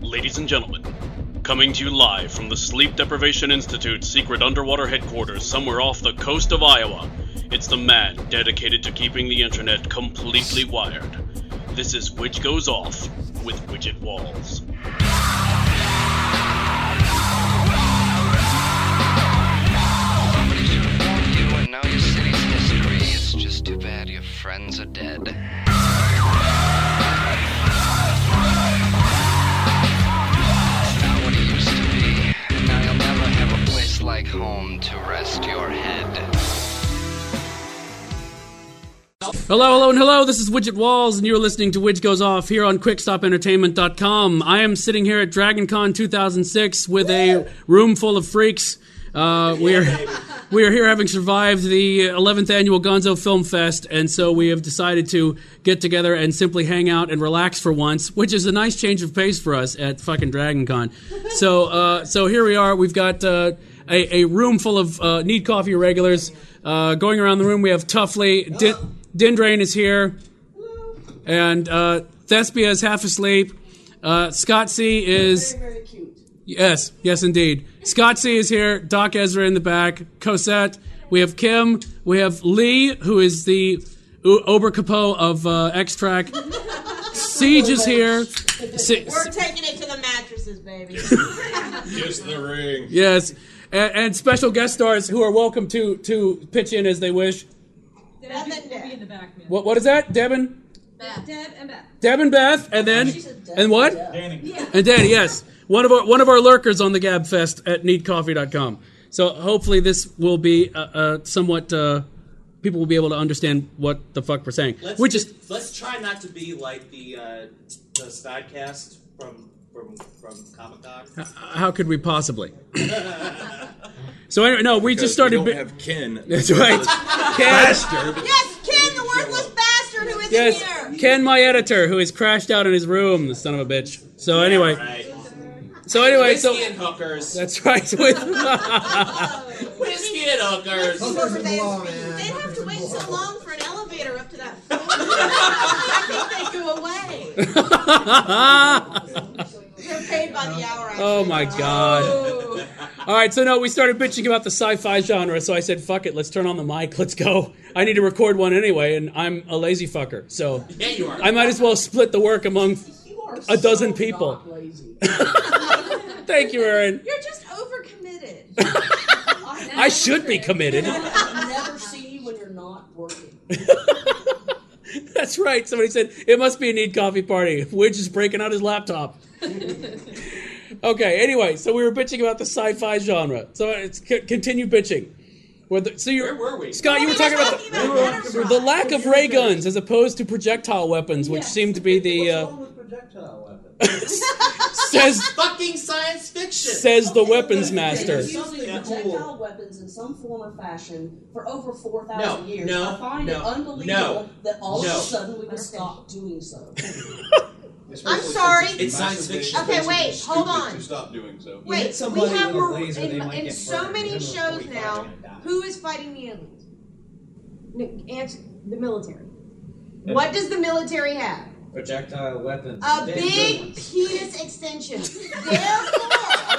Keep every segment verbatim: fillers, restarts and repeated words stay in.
Ladies and gentlemen, coming to you live from the Sleep Deprivation Institute's secret underwater headquarters somewhere off the coast of Iowa, it's the man dedicated to keeping the internet completely wired. This is Which Goes Off with Widget Walls. Somebody should have warned you, and now your city's history. It's just too bad your friends are dead. Like home to rest your head. Hello, hello, and hello. This is Widget Walls, and you're listening to Which Goes Off here on quick stop entertainment dot com. I am sitting here at DragonCon two thousand six with a room full of freaks. Uh, we are we are here having survived the eleventh annual Gonzo Film Fest, and so we have decided to get together and simply hang out and relax for once, which is a nice change of pace for us at fucking DragonCon. So, uh, so here we are. We've got uh, a, a room full of uh, Need Coffee regulars. Uh, going around the room, we have Tuffley. Din- Dindrain is here, and uh, Thespia is half asleep. Uh, Scott C is very, very cute. Yes, yes, indeed. Scott C is here. Doc Ezra in the back. Cosette. We have Kim. We have Lee, who is the U- Oberkapo of uh, X-Track. Siege is here. Se- We're taking it to the mattresses, baby. Kiss the ring. Yes, and, and special guest stars who are welcome to to pitch in as they wish. Deb and Be in the Deb. back, man. What what is that? Devin, Beth. Deb and Beth. Deb and Beth, and then and what? Danny. And Danny, yes. One of our one of our lurkers on the Gab Fest at need coffee dot com. So hopefully this will be uh, uh, somewhat uh, people will be able to understand what the fuck we're saying. Let's Which is let's try not to be like the uh, the Stodcast from from from Comic Con. how could we possibly? So anyway, no, we just started. We bi- don't have Ken. That's right. Ken, Bastard. Yes, Ken, the worthless bastard who isn't yes, here. Ken, my editor, who has crashed out in his room, the son of a bitch. So anyway, Right. so anyway, Whiskey so and hookers. that's right. With Whiskey and hookers. They, they'd have to wait so long for an elevator up to that floor. I think they go away. They're paid by the hour. Actually. Oh my god. Oh. All right, so no, we started bitching about the sci-fi genre, so I said, fuck it, let's turn on the mic, let's go. I need to record one anyway, and I'm a lazy fucker, so Yeah, you are. I might as well split the work among You are a dozen so people. not lazy. Thank you, Aaron. You're just overcommitted. I should be committed. I've never seen you when you're not working. That's right, somebody said, it must be a Need Coffee party. Widge is breaking out his laptop. Okay, anyway, so we were bitching about the sci-fi genre. So it's c- continue bitching. Where the, so you're, Where were we? Scott, you were talking about the, Talking about the, the lack of ray guns as opposed to projectile weapons, which seem to be the uh, with projectile weapons? says Fucking science fiction. says the weapons master. Using Yeah. projectile weapons in some form or fashion for over four thousand No, years. no, I find no, it unbelievable no, that all no. of a sudden we would stop doing so. I'm sorry. It's science fiction. Okay, wait, hold on. To stop doing so. Wait, we somebody have with a mar- laser, they in, might in get so burned. many They're shows before now. we die. Who is fighting the aliens? N- answer the military. What does the military have? Projectile weapons. A Damn big good ones. penis extension. Therefore,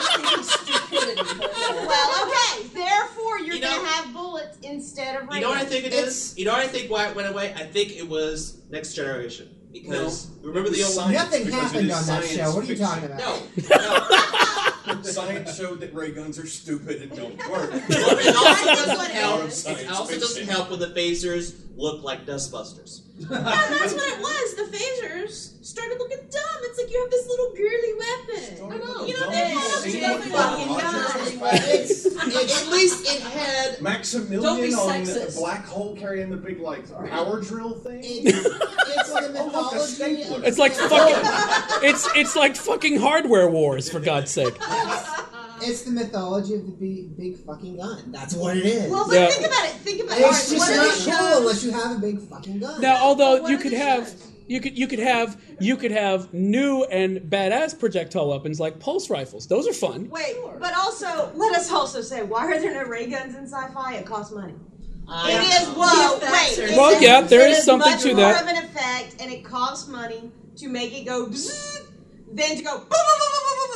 well, okay. Therefore, you're You know- gonna have bullets instead of. You know what I radios. think it is? You know what I think why it went away? I think it was Next Generation. Because remember the old Science, Nothing because happened it is on that science show. What are you fiction. talking about? No, no. Science showed that ray guns are stupid and don't work. Well, it also That's doesn't what it help. is. It also doesn't help when the phasers look like dustbusters. Yeah, that's what it was. The phasers started looking dumb. It's like you have this little girly weapon. I know. You know, Don't they you have see big what fucking Roger guns. It's, it, at least it had. Don't be Maximilian on the sexist. black hole carrying the big like power drill thing. It's, it's the Oh, look, a mythology. stapler. It's like fucking it's it's like fucking hardware wars, for God's sake. It's the mythology of the big, big fucking gun. That's what it is. Well, but Yeah. think about it. Think about it. it's What just are not the cool shows? unless you have a big fucking gun. Now, although What you are could the have shows? you could you could have you could have new and badass projectile weapons like pulse rifles. Those are fun. Wait, but also, let us also say, why are there no ray guns in sci-fi? It costs money. I It is, whoa, wait. it Well, is- yeah, there it is something much to more that. of an effect, and it costs money to make it go bzzz, than to go boom, boom, boom, boom,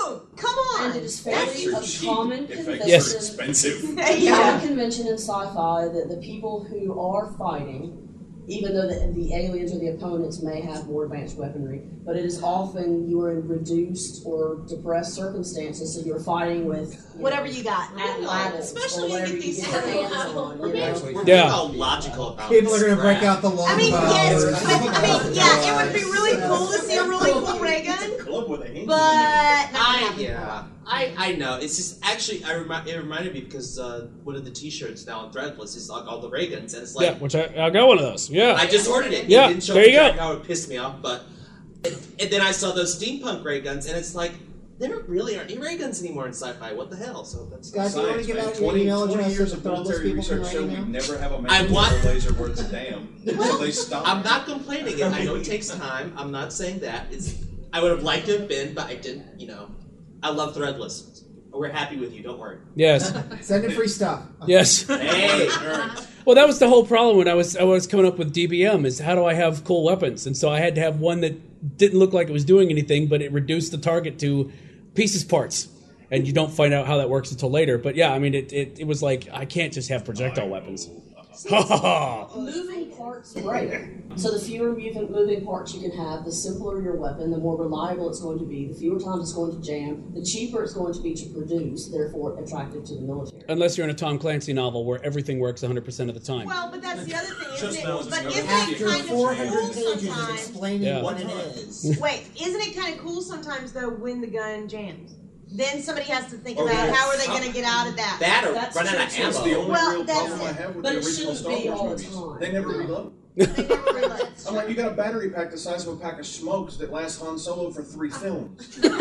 No! Come on! And it is fairly Effects are a cheap. common Effects convention. Yes. are expensive. Common yeah. convention in sci-fi that the people who are fighting, even though the, the aliens or the opponents may have more advanced weaponry, but it is often you are in reduced or depressed circumstances, so you're fighting with you Whatever know, you got. atlatls Especially or when you whatever get these you get your little- hands on. We're You being- know? We're Yeah. being all logical about People are this gonna break crap. out the long I mean, bow yes, or but, something I mean, else. yeah, it would be really cool to see a really cool ray gun, Club with a hand. but not gonna I happen. yeah, I I know. It's just actually I remi- it reminded me because uh, one of the T-shirts now on Threadless is like all the ray guns, and it's like Yeah, which I, I got one of those. Yeah. I just ordered it. Yeah, It didn't show there up you go. exactly how it pissed me off, but and then I saw those steampunk ray guns, and it's like there really aren't any ray guns anymore in sci-fi. What the hell? So that's Scott, do you want to Science, give man. out your twenty, email twenty address years so of the Threadless military people can research write show email? we'd never have a I man want- with a laser worth a damn. So they stopped. I'm not complaining. It. I know it takes time. I'm not saying that. It's I would have liked to have been, but I didn't. You know, I love Threadless. We're happy with you. Don't worry. Yes. Send in free stuff. Yes. Hey. Well, that was the whole problem when I was I was coming up with D B M is how do I have cool weapons? And so I had to have one that didn't look like it was doing anything, but it reduced the target to pieces parts. And you don't find out how that works until later. But yeah, I mean, it, it, it was like, I can't just have projectile weapons. Ha ha ha! Moving parts break. So the fewer moving, moving parts you can have, the simpler your weapon, the more reliable it's going to be, the fewer times it's going to jam, the cheaper it's going to be to produce, therefore attractive to the military. Unless you're in a Tom Clancy novel where everything works one hundred percent of the time. Well, but that's the other thing, isn't Just it? knows But it's isn't never it After kind of four cool hundred pages of sometimes? explaining Yeah. what it is. Wait, isn't it kind of cool sometimes though when the gun jams? Then somebody has to think Oh, about yeah. how are they going to get out of that. That or That's run out of true, too. That's the ammo. only Well, real that's problem I it. have with But the it original shouldn't Star be Wars all the movies. time. They never reload. They never realize. I'm like, you got a battery pack the size of a pack of smokes that lasts Han Solo for three films. But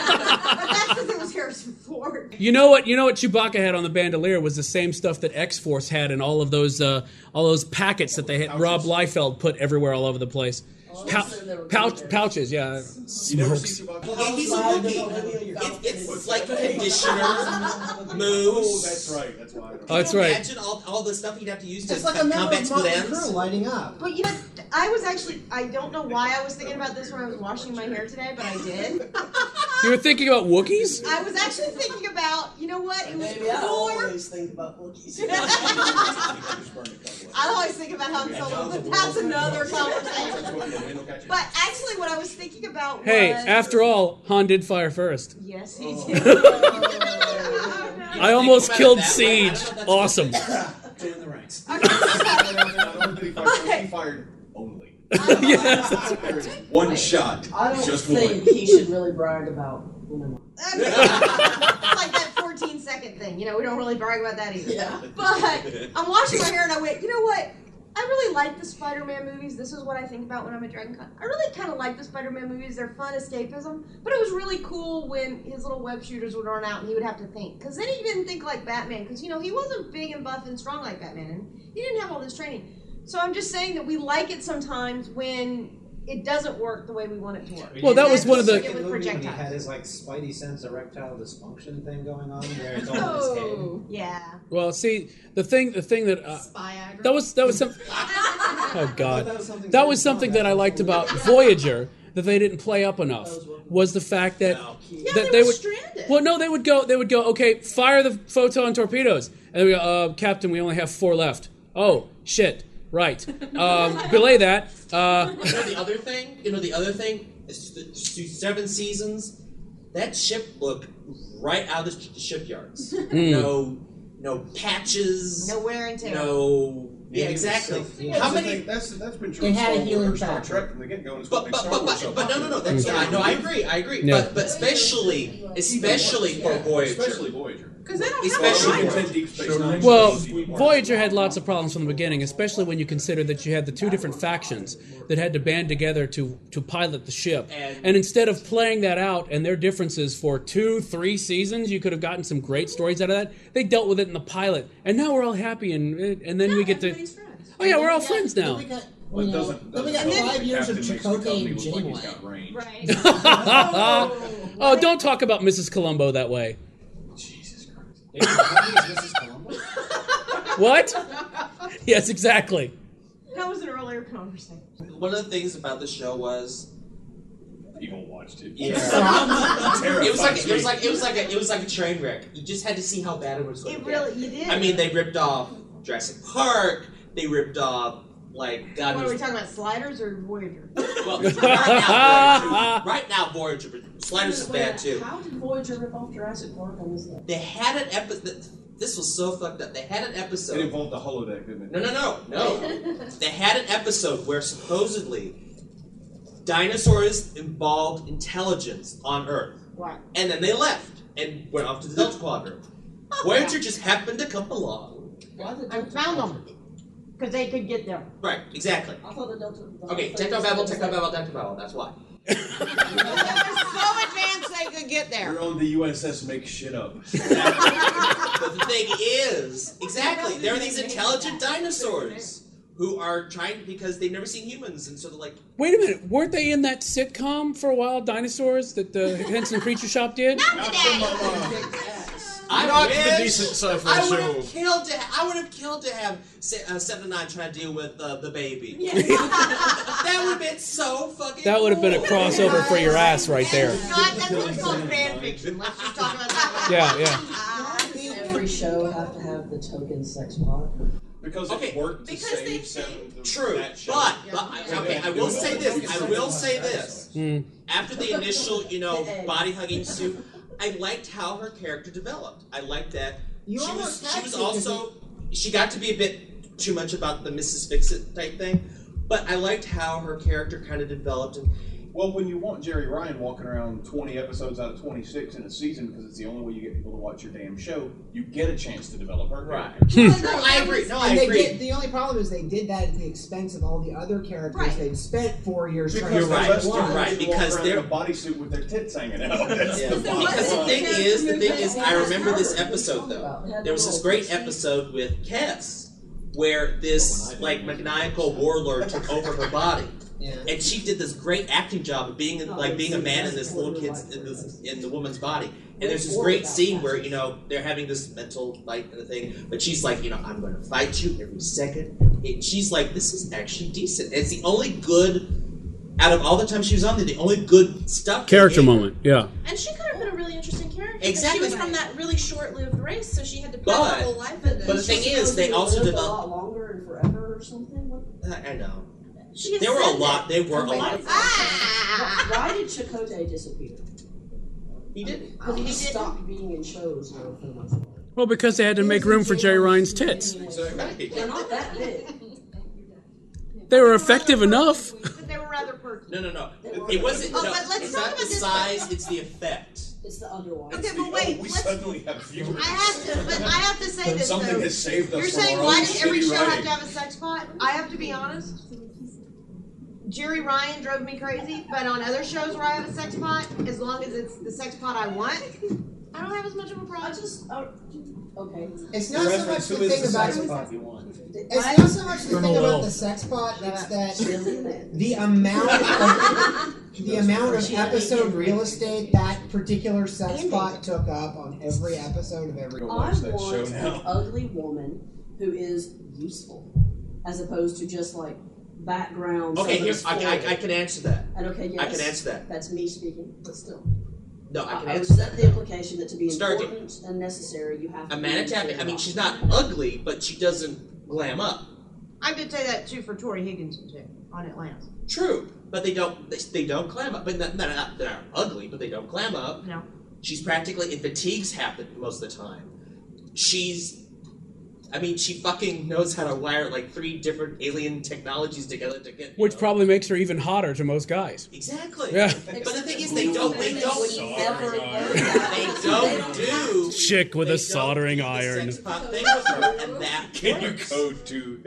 that's because it was Harrison Ford. You know what? You know what Chewbacca had on the bandolier was the same stuff that X-Force had in all of those uh, all those packets that they had. Rob Liefeld put everywhere all over the the place. Pou- pouch, pouches, yeah. You never Smokes. see Chewbacca? Yeah, he's a Wookiee. It, it's like conditioner, moves. Oh, that's right. That's why. I don't Oh, that's Can you right. Imagine all, all the stuff he'd have to use to It's like a cut member combat of split Motley ends. Crue lighting up. But you know, I was actually, I don't know why I was thinking about this when I was washing my hair today, but I did. You were thinking about Wookiees? I was actually thinking about, you know what, it was Maybe I cooler. always think about Wookiees. I always think about Han Solo, but that's another conversation. But actually, what I was thinking about was... Hey, after all, Han did fire first. Yes, he Oh. did. I almost about it killed that way. I don't Siege. know if that's Awesome. Two in the ranks. Not only did he fire, he fired only. Yes. One shot. I don't Just think one. he should really brag about, you know. I mean, it's like that fourteen second thing. You know, we don't really brag about that either. Yeah. But I'm washing my hair and I went, you know what? I really like the Spider-Man movies. This is what I think about when I'm at Dragon Con. I really kind of like the Spider-Man movies. They're fun escapism. But it was really cool when his little web shooters would run out and he would have to think. Because then he didn't think like Batman. Because, you know, he wasn't big and buff and strong like Batman. And he didn't have all this training. So I'm just saying that we like it sometimes when it doesn't work the way we want it to work. Well, that And was that's one of the- it with movie when he projectiles. had his like Spidey sense erectile dysfunction thing going on, where it's all in his head. Oh, yeah. Well, see, the thing, the thing that uh, Spy-agra. that was that was some. Oh God, that was something that very was something fun. that I liked about Voyager that they didn't play up enough was the fact that Yeah, that they, were would. stranded. Well, no, they would go. They would go. Okay, fire the photon torpedoes, and they would go, uh, Captain, we only have four left. Oh shit! Right. Um, belay that. Uh, You know the other thing? You know the other thing? It's the, through seven seasons, that ship looked right out of the sh- shipyards. Mm. No, no patches. No wear and tear. No. Yeah, Maybe exactly. it was self- How That's the many? thing, That's that's been true It in had a Star healing Wars, Star factor. Trek from the get go. It's But what but makes but Star Wars so but, but no no no. That's popular. yeah, no. I agree. I agree. Yeah. But but especially especially for Voyager. Especially Voyager. Because they don't Especially have a Even right. ten Deep Space Nine. Well, Voyager Voyager had lots of problems from the beginning, especially when you consider that you had the two different factions that had to band together to, to pilot the ship. And- And instead of playing that out and their differences for two, three seasons, you could have gotten some great stories out of that. They dealt with it in the pilot, and now we're all happy, and and then we get to. Everybody's friends. Oh yeah, we're all Then we got- friends then now. we got, Well, you it know, doesn't, then we doesn't got mean five the years of captain makes the company Chakotay look like he's Janeway. got range. Right. Oh, don't talk about Missus Columbo that way. Jesus Christ. Hey, how many is Missus Columbo? What? Yes, exactly. That was an earlier conversation. One of the things about the show was You gonna watch it? Yeah. it was like it was like it was like a it was like a train wreck. You just had to see how bad it was going It to really, get. you did. I mean, they ripped off Jurassic Park. They ripped off like God. What are knows- we talking about? Sliders or Voyager? Well, right now, Voyager, right now, Voyager, but Sliders is Wait, bad too. How did Voyager rip off Jurassic Park? I missed that. They had an episode. This was so fucked up. They had an It episode. involved the holodeck, didn't it? No, no, no, no. They had an episode where supposedly dinosaurs involved intelligence on Earth, Right. and then they left and went off to the Delta Quadrant. Voyager just happened to come along. Why the I Delta found Quadrant? them. Because they could get there. Right, exactly. I thought the Delta. the Okay, whole thing Technobabble, was- Technobabble, Technobabble. That's why. They were so advanced they could get there. We're on the U S S make shit up. But the thing is, exactly, there are these intelligent dinosaurs who are trying because they've never seen humans, and so they're like, Wait a minute, weren't they in that sitcom for a while, Dinosaurs, that the Henson Creature Shop did? I Not wish the decent sci-fi I would show. have killed to. I would have killed to have se- uh, Seven Nine trying to deal with uh, the baby. That would have been so fucking. That would have been a cool. crossover for your ass right there. God, that's what's called fan fiction. Let's just talk about that. Yeah, yeah. Every show have to have the token sex pot. Because Okay, it worked to because save they seven. the- True, that show. but but I- okay, I will say this. I will say this. Hmm. After the initial, you know, body hugging suit, I liked how her character developed. I liked that You she almost was she had was to, 'cause also she got to be a bit too much about the Missus Fix-It type thing, but I liked how her character kind of developed. And Well, when you want Jerry Ryan walking around twenty episodes out of twenty-six in a season because it's the only way you get people to watch your damn show, you get a chance to develop her character. no, I agree. No, I And they agree. did, the only problem is they did that at the expense of all the other characters Right. they'd spent four years trying Because to You're the right, rest you're of them right, just because walk around they're- in a bodysuit with their tits hanging out. That's Yeah. the Because the bottom thing line. is, the thing is, I remember this episode though. There was this great episode with Kess where this like maniacal warlord took over her body. Yeah. And she did this great acting job of being like being a man in this little kid's in, this, in the woman's body. And there's this great scene where you know they're having this mental fight and a thing, but she's like, you know, I'm going to fight you every second. And she's like, this is actually decent. It's the only good out of all the time she was on there. The only good stuff. they Character gave her. moment, yeah. And she could have been a really interesting character. because Exactly. She was from that really short-lived race, so she had to put But- her whole life into but the thing She- is, they also lived developed- a lot longer and forever or something. What? I I know. she There were a ascended. lot. There were a lot. Of, Ah! Why, why did Chakotay disappear? he did. Because he stopped being in shows now for the most part. Well, because they had to make room for Jerry Ryan's tits. They're not that big. They were effective enough. But they were rather perky. No, no, no. It wasn't. Oh, no, but let's it's talk not about the this- size. It's the effect. It's the underwater. Okay, but wait. We Let's, suddenly have viewers. I have to, but I have to say this Something though. has saved us You're from saying our why own does every shitty show have writing. to have a sex pot? I have to be honest. Jerry Ryan drove me crazy, but on other shows where I have a sex pot, as long as it's the sex pot I want, I don't have as much of a I problem. just uh, okay. It's not so much Reference, the who is thing the about sex pot you want? it's not so much the Colonel thing about Will. the sex pot. It's that Billionaire. the amount of the amount of episode real estate that particular sex pot took up on every episode of every. I watch that want show an now. ugly woman who is useful, as opposed to just like background. Okay, so here there's I, I, four. I can answer that. And okay, yes, I can answer that. That's me speaking, but still. No, I I, can I would answer set that. the implication that to be Start it. important and necessary, you have to. A be Manitabi. I mean, material. she's not ugly, but she doesn't glam up. I could say that too for Tori Higginson too on Atlanta. True, but they don't. They, they don't glam up. But they're not. They're not ugly, but they don't glam up. No. She's practically. If fatigues happen most of the time, she's. I mean, she fucking knows how to wire like three different alien technologies together to get. you Which know. probably makes her even hotter to most guys. Exactly. Yeah. But the thing is, they don't. They don't. Never Sorry. learn that. They don't do. Chick with they a don't soldering do the iron. sex pot thing with her, and that Can you works. code to?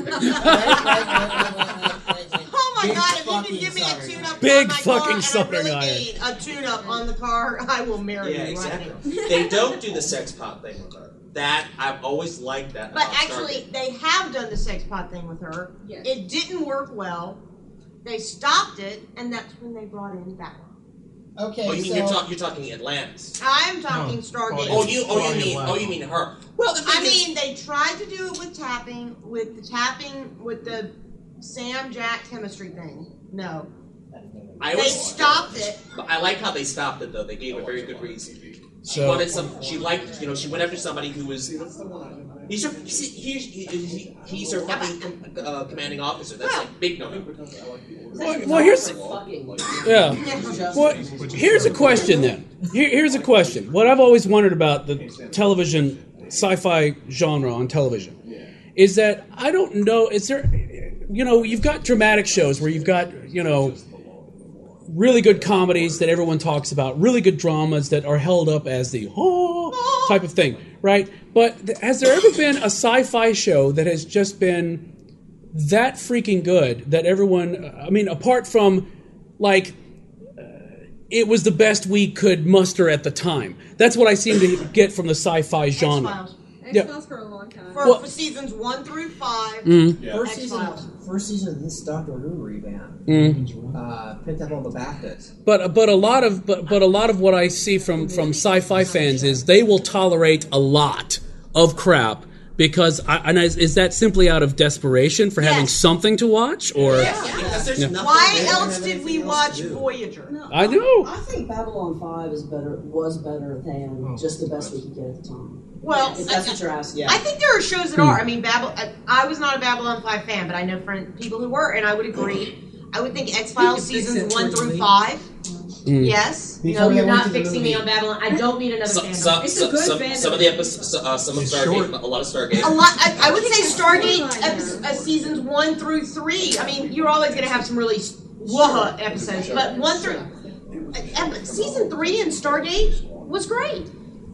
Oh my Big god, if you fucking can give me a soldering tune-up Big on my fucking car, and I soldering really iron. need a tune-up on the car, I will marry Yeah, you right exactly. now. They don't do the sex pot thing with her. That I've always liked that. But about actually, Stargate. they have done the sex pot thing with her. Yes. It didn't work well. They stopped it, and that's when they brought in Batman. Okay, Oh, you mean so you're, talk, you're talking Atlantis? I'm talking No. Stargate. Oh, you oh you Stargate mean level. oh you mean her? Well, the thing I is, mean, they tried to do it with tapping, with the tapping, with the Sam Jack chemistry thing. No. I They always, stopped it. But I like how they stopped it though. They gave a very good reason. She So- wanted some. She liked. You know, she went after somebody who was. He's her. He's, he, he, he's her fucking com, uh, commanding officer. That's like big no. Well, well, here's yeah. Well, here's a question then. Here, here's a question. What I've always wondered about the television sci-fi genre on television is that I don't know. Is there, you know, you've got dramatic shows where you've got, you know, really good comedies that everyone talks about, really good dramas that are held up as the oh type of thing, right? But th- has there ever been a sci-fi show that has just been that freaking good that everyone, I mean, apart from, like, uh, it was the best we could muster at the time. That's what I seem to get from the sci-fi genre. X-Files. Yeah. X-Files for a long time. For, Well- for seasons one through five. Mhm. Yeah. First season, X-Files. first season of this Doctor Who revamp Mhm. uh, picked up all the BAFTAs. But but a lot of but, but a lot of what I see from, from sci-fi fans is they will tolerate a lot of crap because I, and is, is that simply out of desperation for having Yes. something to watch or Because there's Yeah. nothing Why there. else did we watch Voyager? I know. I think Babylon five is better. Was better than just the best we could get at the time. Well, If that's what you're asking. Yeah. I think there are shows that are. I mean, Babel. I, I was not a Babylon five fan, but I know friend, people who were, and I would agree. I would think X Files seasons one through five. Mm. Yes. Before No, they you're went not to the fixing me movie. on Babylon. I don't need another Some, fandom. some, It's a some, good some, fandom. some of the episodes, uh, some of Stargate, a lot of Stargate. A lot. I, I would say Stargate epi- uh, seasons one through three. I mean, you're always going to have some really wah episodes, but one through uh, ep- season three in Stargate was great.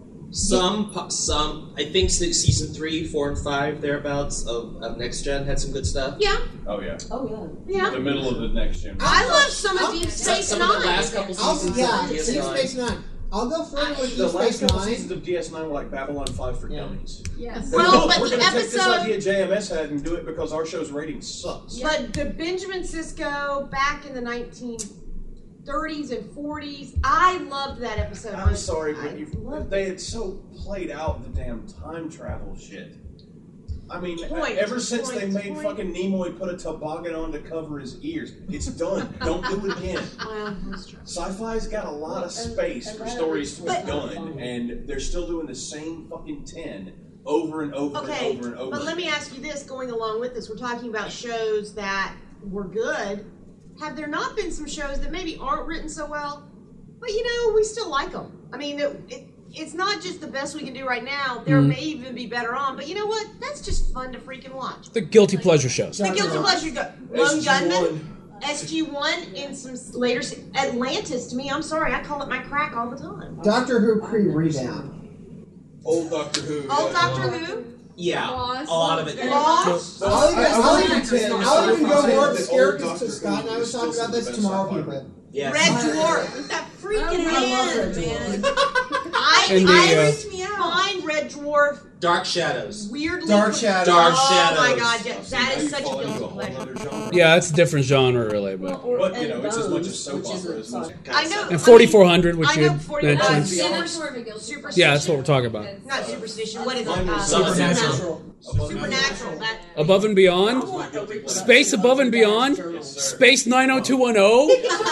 Some, po- some, I think se- season three, four, and five thereabouts of, of Next Gen had some good stuff. Yeah. Oh yeah. Oh yeah. Yeah. The middle of the next gen. I love some of Deep Some, Space some of the Nine. last couple I'll, seasons yeah, of Deep D S nine. Space Nine. I'll go further with The Deep last Space couple Nine. seasons of D S nine were like Babylon five for Yeah. dummies. Yes. They Well, go, but we're the gonna take this episode- idea J M S had and do it because our show's rating sucks. But the Benjamin Sisko back in the nineteen thirties and forties, I loved that episode. I'm sorry, I but you, loved they had so played out the damn time travel shit. I mean, Point, ever since they point, made point. fucking Nimoy put a toboggan on to cover his ears, it's done. Don't do it again. Well, that's true. Sci-fi's got a lot of space for stories to be done, and they're still doing the same fucking ten over and over Okay, and over and over. but let me again. ask you this: going along with this, we're talking about shows that were good. Have there not been some shows that maybe aren't written so well, but you know we still like them? I mean, it, it, it's not just the best we can do right now. There Mhm. may even be better on, but you know what? That's just fun to freaking watch. The guilty pleasure shows. The guilty pleasure, go- Lone S G Gunman, one. S G one, and some s- later se- Atlantis. To me, I'm sorry, I call it my crack all the time. Doctor Who pre revamp. Old Doctor Who. Old yeah. Doctor Who. Yeah, Lost. a lot of it. Lost. I'll even, I- I I'll would even, contend I'll even go that more old obscure Doctor because Who Scott and I was is talking still about this the best tomorrow, sci-fi. people. Yes. Red Dwarf. That freaking I love man, Red man. Dwarf. I, And the, I uh, freaked me out. Find Red Dwarf Dark Shadows. weirdly. Dark Shadows. Dark Oh my Shadows. god, yeah, that Now is you such a fall into guilty whole pleasure. other genre. Yeah, it's a different genre, really. Well, But or, But, you know, and it's as much Bones, as soap which is opera a as music. I know. and forty-four hundred, which I you know forty-four mentioned. hundred. Yeah, Super, that's more of a guilty super Yeah, that's what we're talking about. Not superstition. What is it? Mine Uh, was Supernatural. Supernatural. That. Above and Beyond? Space Above and Beyond? Space nine oh two one oh?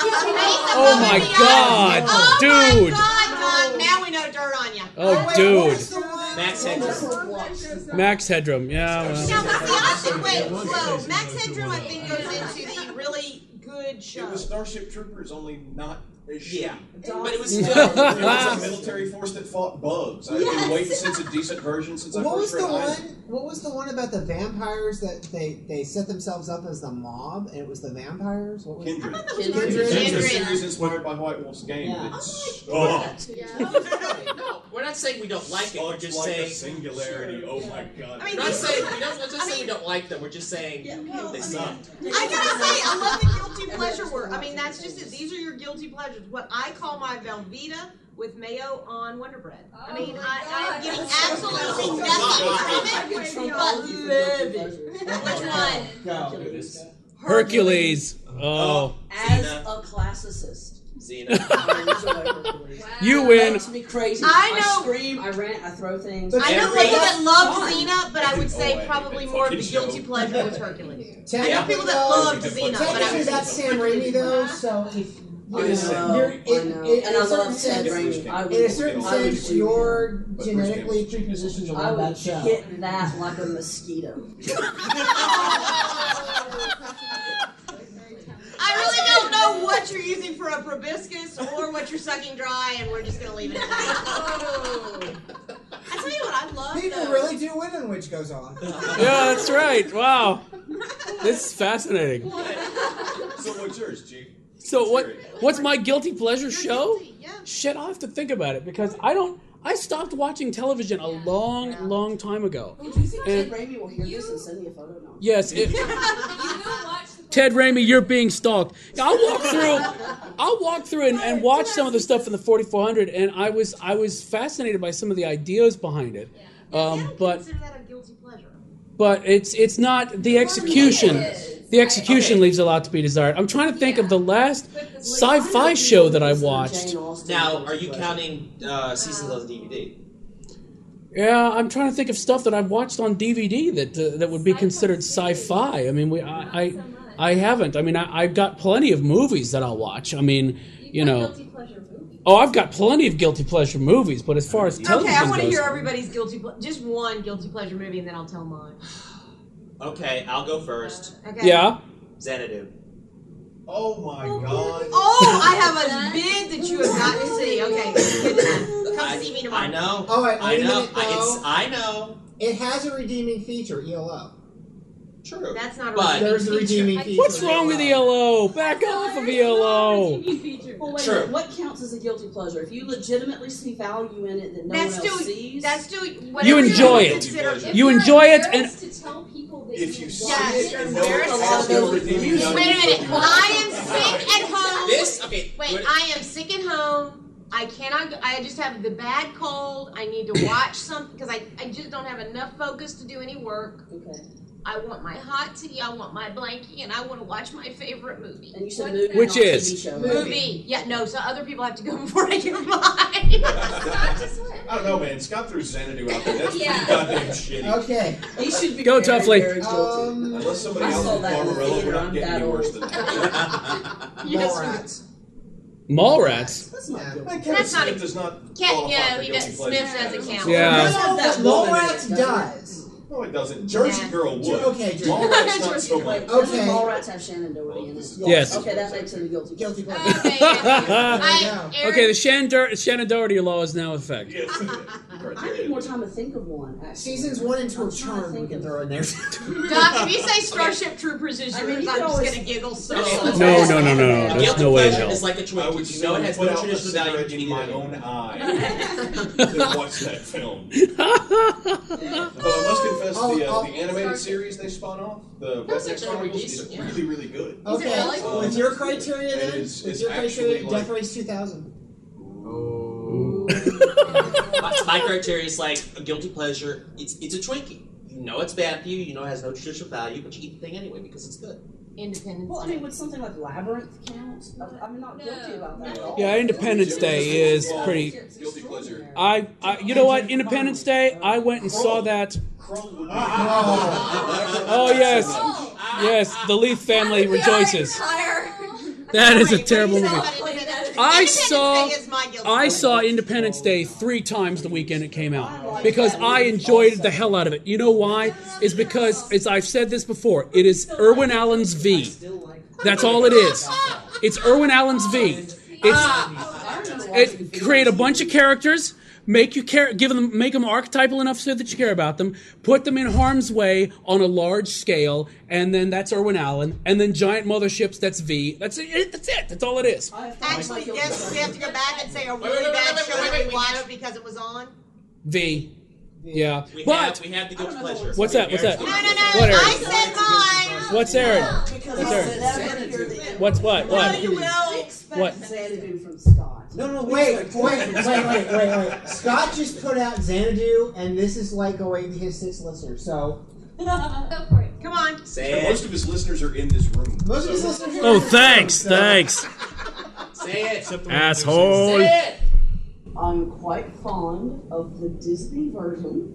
Oh my god, Oh dude! my god, god. Now we know dirt on you. Oh, dude. Max Headroom. Max Headroom, yeah, well. Now, but the opposite way. Whoa, Max Headroom, I think, goes into the really good It show. was Starship Troopers, only not as shitty. Yeah, but it was It still. was a military force that fought bugs. I've Yes. been waiting since a decent version since I What was first the read one? Isaac. What was the one about the vampires that they they set themselves up as the mob and it was the vampires? What was Kindred. I thought that was Kindred. Kindred. It's a Kindred. series inspired by White Wolf's game. Yeah. It's Yeah. No, we're not saying we don't like it. We're Much just like a saying. singularity. Oh my god. I mean, We're not these- saying we don't. Let's just I say we mean- don't like them. We're just saying they suck. I gotta say, I love the guilty pleasure work. I mean, that's just it. These are your guilty pleasures. What I call my Velveeta with mayo on Wonder Bread. I mean, Oh my I, I'm God. getting absolutely nothing from it, but love it. Which one? Go. Hercules. Oh. As Cena. a classicist. Xena. I enjoy Hercules. You It win. makes me crazy. I I know- scream, I rant, I throw things. But I know Every- people that love Fun. Xena, but I would say Oh, I probably hate more of the fucking guilty show. pleasure was Hercules. I know Technically, people that though, loved Xena, but I technically would that's say Sam Raimi though, so if I you know, you're, I it, know. it, and in I a certain love Ted sense, Raimi. I would, in a certain I would sense, do you're But Bruce genetically Campbell's- prepositioned to I love would that show. hit that like a mosquito. I really don't know what you're using for a proboscis or what you're sucking dry, and we're just gonna leave it at that. Oh. I tell you what, I love People those. really do win when Witch goes on. Yeah, that's right. Wow. This is fascinating. So what's yours, G? So what? What's my guilty pleasure You're show? guilty, yeah. Shit, I'll have to think about it because I don't. I stopped watching television a long, long time ago. Oh, do you think And- Ted Raimi will hear this and send me a photo? No. Yes, it, You will watch the Ted Raimi, you're being stalked. I'll walk through. I'll walk through and, and watch some of the stuff in the forty-four hundred, and I was I was fascinated by some of the ideas behind it. I Um, don't but consider that a guilty pleasure. but it's it's not the execution. The execution Okay. leaves a lot to be desired. I'm trying to think of the last sci-fi show that I watched. Now, are you counting uh, seasons on D V D? Yeah, I'm trying to think of stuff that I've watched on D V D that uh, that would be considered sci-fi. I mean, we I I, I haven't. I mean, I, I've got plenty of movies that I'll watch. I mean, you know. pleasure movie. Oh, I've got plenty of guilty pleasure movies, but as far as television Okay, I want to goes, hear everybody's guilty ple- just one guilty pleasure movie, and then I'll tell mine. Okay, I'll go first. Okay. yeah. Xanadu. Oh my god. Oh, I have a bid that you have got to see. Okay, good to know. Come I, see me I tomorrow. know. Oh, wait, I wait a know. minute, I, it's, though. I know. It has a redeeming feature, E L O. True. That's not a But- redeeming There's a feature. redeeming feature. What's wrong with E L O? Back off of E L O. Well, wait a True. minute. What counts as a guilty pleasure? If you legitimately see value in it that no That's one else still sees. that's still You whatever enjoy you it. consider- If You enjoy it, and to tell people that If you see Yes, it and you're know it embarrassed. has no redeeming Wait a value, minute. I am sick at home. This, okay. Wait, what- I am sick at home. I cannot. Go, I just have the bad cold. I need to watch something because I, I just don't have enough focus to do any work. Okay. I want my hot tea. I want my blankie, and I want to watch my favorite movie. And you said What's movie, that? Which not is? T V show. Movie. Yeah, no. So other people have to go before I give mine. I don't know, man. Scott threw Xanadu out there. That's Yeah. pretty goddamn shitty. Okay. He should be Go, very, Tuffley. very guilty. Um, Unless somebody I else saw in that in the Barbarella, we're theater, not I'm getting that any worse old. than that. Mallrats. Mallrats. That's not Yeah. guilty. Kevin That's not Smith a- does not Can't. qualify Yeah, for he guilty does. pleasure Smith doesn't status. count. Yeah. Does No, that but woman in it, Mallrats doesn't it? does. No, it doesn't. Jersey Yeah. Girl would. Okay, Jersey- Mallrats not so Wait, much. doesn't Okay. Mallrats have Shannon Doherty in it? Yes. Okay, that makes it a guilty Guilty pleasure. pleasure. Okay. yeah. There I, you go. Aaron, Okay, the Shannon Shannon Doherty law is now in effect. Yes. I need more time to think of one, actually. Seasons one and two I'm of trying to Charmed we think can of- throw in there. Doc, if you say Starship Troopers is I yours, mean, you I'm could just always- gonna giggle so Okay, hard. let's- No, no, no, no, no. A There's guilty no way in pleasure hell. is like a I Twinkie. would You know it has put no out a traditional value, cigarette but you in need my it. own eye to watch that film. But I must confess, I'll- the, uh, I'll- the animated series they spun off, the That's Redneck actually Chronicles, pretty is decent, yeah. really, really good. Okay, really? with your criteria It then, is- with it's your criteria, actually like- Death Race two thousand. My, my criteria is like a guilty pleasure. It's it's a Twinkie. You know it's bad for you. You know it has no traditional value, but you eat the thing anyway because it's good. Independence Well, I Day. mean, would something like Labyrinth count? I- I'm not guilty about that at all. Yeah, Independence Day is pretty. Guilty pleasure. I, I you know what? Independence Day. I went and saw that. Krull would be. Oh yes, yes. The Leaf family rejoices. That is a terrible movie. I saw I saw Independence Day three times the weekend it came out because I enjoyed the hell out of it. You know why? Is because, as I've said this before, it is Irwin Allen's V. That's all it is. It's Irwin Allen's V. It's it create a bunch of characters, make you care, give them, make them archetypal enough so that you care about them, put them in harm's way on a large scale, and then that's Irwin Allen, and then giant motherships. That's V. That's it. That's it. That's all it is. Actually, yes, we have to go back and say a really bad show that we watched because it was on. V. Yeah, We but have we have the guilty pleasure. what's that? What's that? No, no, no. What, Aaron? I said mine. What's Aaron? Because What's I Aaron? said I hear the What's what? No, What? you will. I expect What? Xanadu from Scott. No, no, Wait, wait, wait, wait, wait, wait, wait. Scott just put out Xanadu, and this is like going to his six listeners. So Go for it. Come on. Say And it. most of his listeners are in this room. most of his so- listeners. are Oh, in this thanks, room, so- thanks. Say Say it. Asshole. Say it. I'm quite fond of the Disney version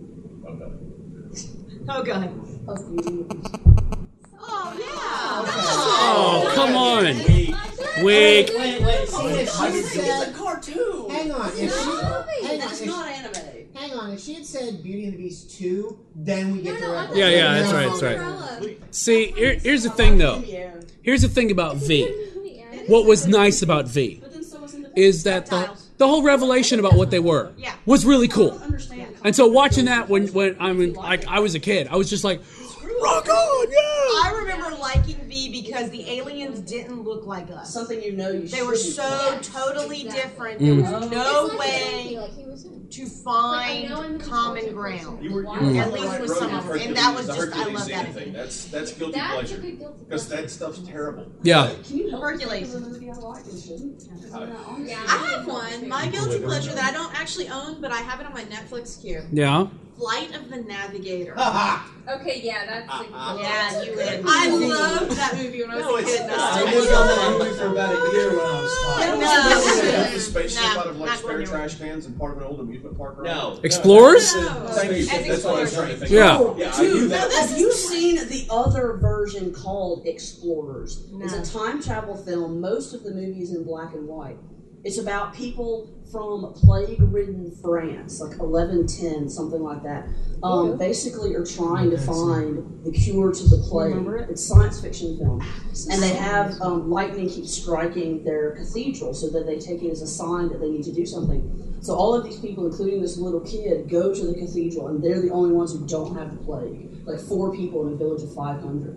Oh, go ahead. of Beauty and the Beast. Oh, yeah. Oh, come on. Wait, Weak. wait, wait. See, if she had It's said, a cartoon. hang on, if she, hang on, It's if not she, anime. hang on, if she had said Beauty and the Beast two, then we get No, the no, red. Yeah, yeah, that's right, that's right. See, here, here's the thing, though. Here's the thing about V. What was nice about V is that the the whole revelation about what they were Yeah. was really cool. Understand? And so watching that when when I mean like I was a kid, I was just like, rock on, yeah. I remember liking V because the aliens didn't look like us. Something you know you They were shouldn't so like. totally different. Mm. There was no way to find common ground. You were, you were Mm. At least with some of them. And that was the just, I Hercules love that. thing. That's that's guilty That's a pleasure good guilty because pleasure. that stuff's terrible. Yeah. Can you help Hercules. me with a movie I like and shouldn't? Yeah. I have one. My guilty pleasure that I don't actually own, but I have it on my Netflix queue. Yeah. Flight of the Navigator. Okay, yeah, that's a Uh-uh. Yeah, you would. I loved that movie when I was No, a it's kid. not. I I was still on love that it. movie for about a year when I was five. No. They have the spaceship No, out of like not spare going trash cans and part of an old amusement park. Right? No. Explorers? No. Spaceship, that's what I was trying to think. Yeah. Of. Yeah, I knew Dude, that. have you seen the other version called Explorers? No. It's a time travel film. Most of the movie is in black and white. It's about people from plague-ridden France, like eleven ten, something like that. Um, basically, are trying to find the cure to the plague. It's science fiction film, and they have um, lightning keep striking their cathedral, so that they take it as a sign that they need to do something. So all of these people, including this little kid, go to the cathedral, and they're the only ones who don't have the plague. Like four people in a village of five hundred,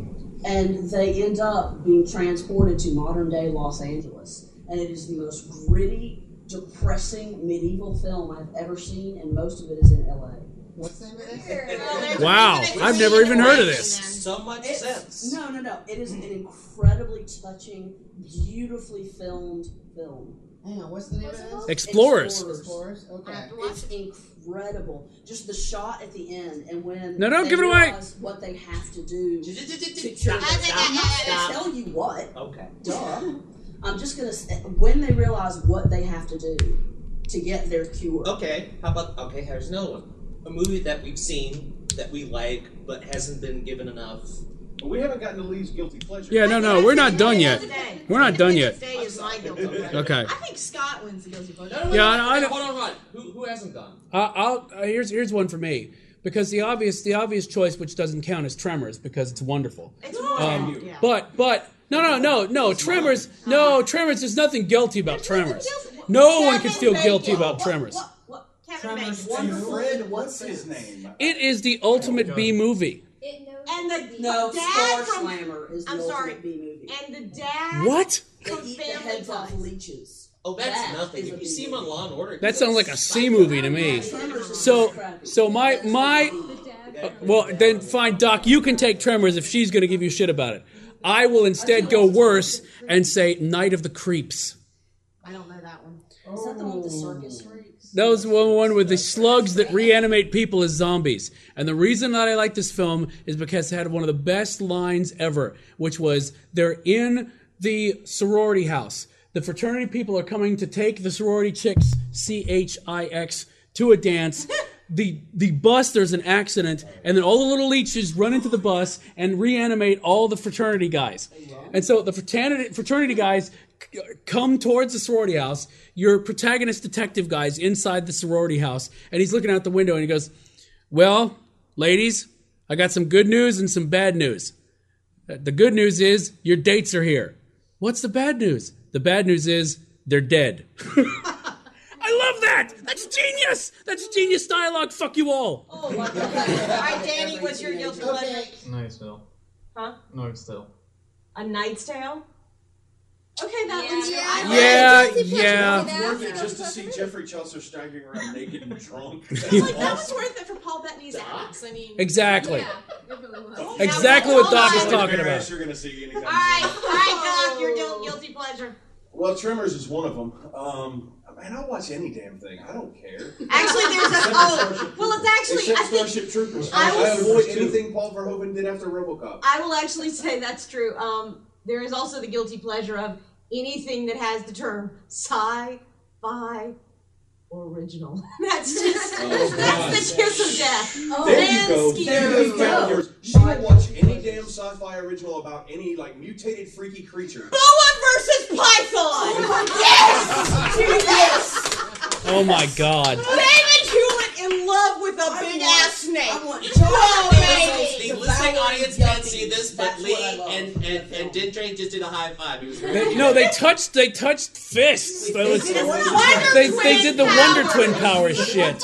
and they end up being transported to modern-day Los Angeles. And it is the most gritty, depressing medieval film I've ever seen, and most of it is in L A. What's the name of this? Well, there's a Wow, reason it's I've a never even heard of situation this. So much It's, sense. no, no, no. It is an incredibly touching, beautifully filmed film. Hang on, what's the name of this? Explorers. Explorers. Okay. It's incredible. Just the shot at the end, and when No, don't they give it away. realize what they have to do to Stop. I'm not Stop. gonna tell you what. Okay. Duh. I'm just gonna say, when they realize what they have to do to get their cure. Okay. How about okay? Here's another one. A movie that we've seen that we like but hasn't been given enough. But we haven't gotten to Lee's guilty pleasure. Yeah, no, no, we're not done yet. We're not done yet. Today is my guilty pleasure. Okay. I think Scott wins the guilty pleasure. No, no, no, Yeah, no, I know- I know- Hold on, hold on. Who, who hasn't gone? Uh, I'll uh, here's here's one for me because the obvious the obvious choice which doesn't count is Tremors because it's wonderful. It's Um, wonderful. Yeah. But but no no no no Tremors no Tremors. There's nothing guilty about Tremors. No one can feel guilty about Tremors. What, what, Kevin Tremors Bacon. two. Wonderful in what What's his sense? name? It is the ultimate B movie. It knows And the No, dad Star from Slammer is the I'm ultimate sorry. B movie. and the dad What? They from eat the Family heads off Ties. leeches. Oh, that's That nothing. is a If you B see him on movie. Law and Order, That he's sounds like a C movie to me. Tremors is So crappy. so my That's my the dad. uh, well then fine Doc, you can take Tremors if she's going to give you shit about it. I will instead go worse and say Night of the Creeps. I don't know that one. Is that the one with the circus freaks? That was one one with the slugs that reanimate people as zombies. And the reason that I like this film is because it had one of the best lines ever, which was they're in the sorority house. The fraternity people are coming to take the sorority chicks, C H I X, to a dance. The the bus, there's an accident, and then all the little leeches run into the bus and reanimate all the fraternity guys. And so the fraternity fraternity guys c- come towards the sorority house. Your protagonist detective guy's inside the sorority house, and he's looking out the window and he goes, "Well, ladies, I got some good news and some bad news. The good news is your dates are here. What's the bad news? The bad news is they're dead." I love that. That's genius. That's genius dialogue. Fuck you all. Oh my God. All right, Danny, what's your guilty pleasure? Knight's Tale. Huh? Knight's Tale. A Knight's Tale? Okay, that Yeah. one's Yeah. Yeah, It's yeah. worth it just to see Jeffrey Chaucer staggering around naked and drunk. That's It's like, that was awesome. worth it for Paul Bettany's ass. I mean, Exactly. Yeah, it really was. Exactly Now, what Doc is hold on. talking about. You're gonna see anytime All right, soon. all right, Doc, your guil- guilty pleasure. Well, Tremors is one of them. Um, man, I'll watch any damn thing. I don't care. Actually, there's a Except oh, Starship well, it's Troopers. actually Except I think Starship Troopers. I I, will- I avoid anything Paul Verhoeven did after RoboCop. I will actually say that's true. Um, there is also the guilty pleasure of anything that has the term sci-fi or original. That's just Oh, that's the kiss of death. Oh, there you go. Mansky. There you go. Yours. She won't watch any damn sci-fi original about any like mutated freaky creature. Boa versus Python. Yes. Yes. Oh my God. David Hewlett in love with a big ass snake. Oh, baby. The listening audience can't see this, but Lee and, and, and Dindrain just did a high five. He was They, no, they touched. They touched fists. But it was- Wonder they, Twin they did the power. Wonder Twin power shit.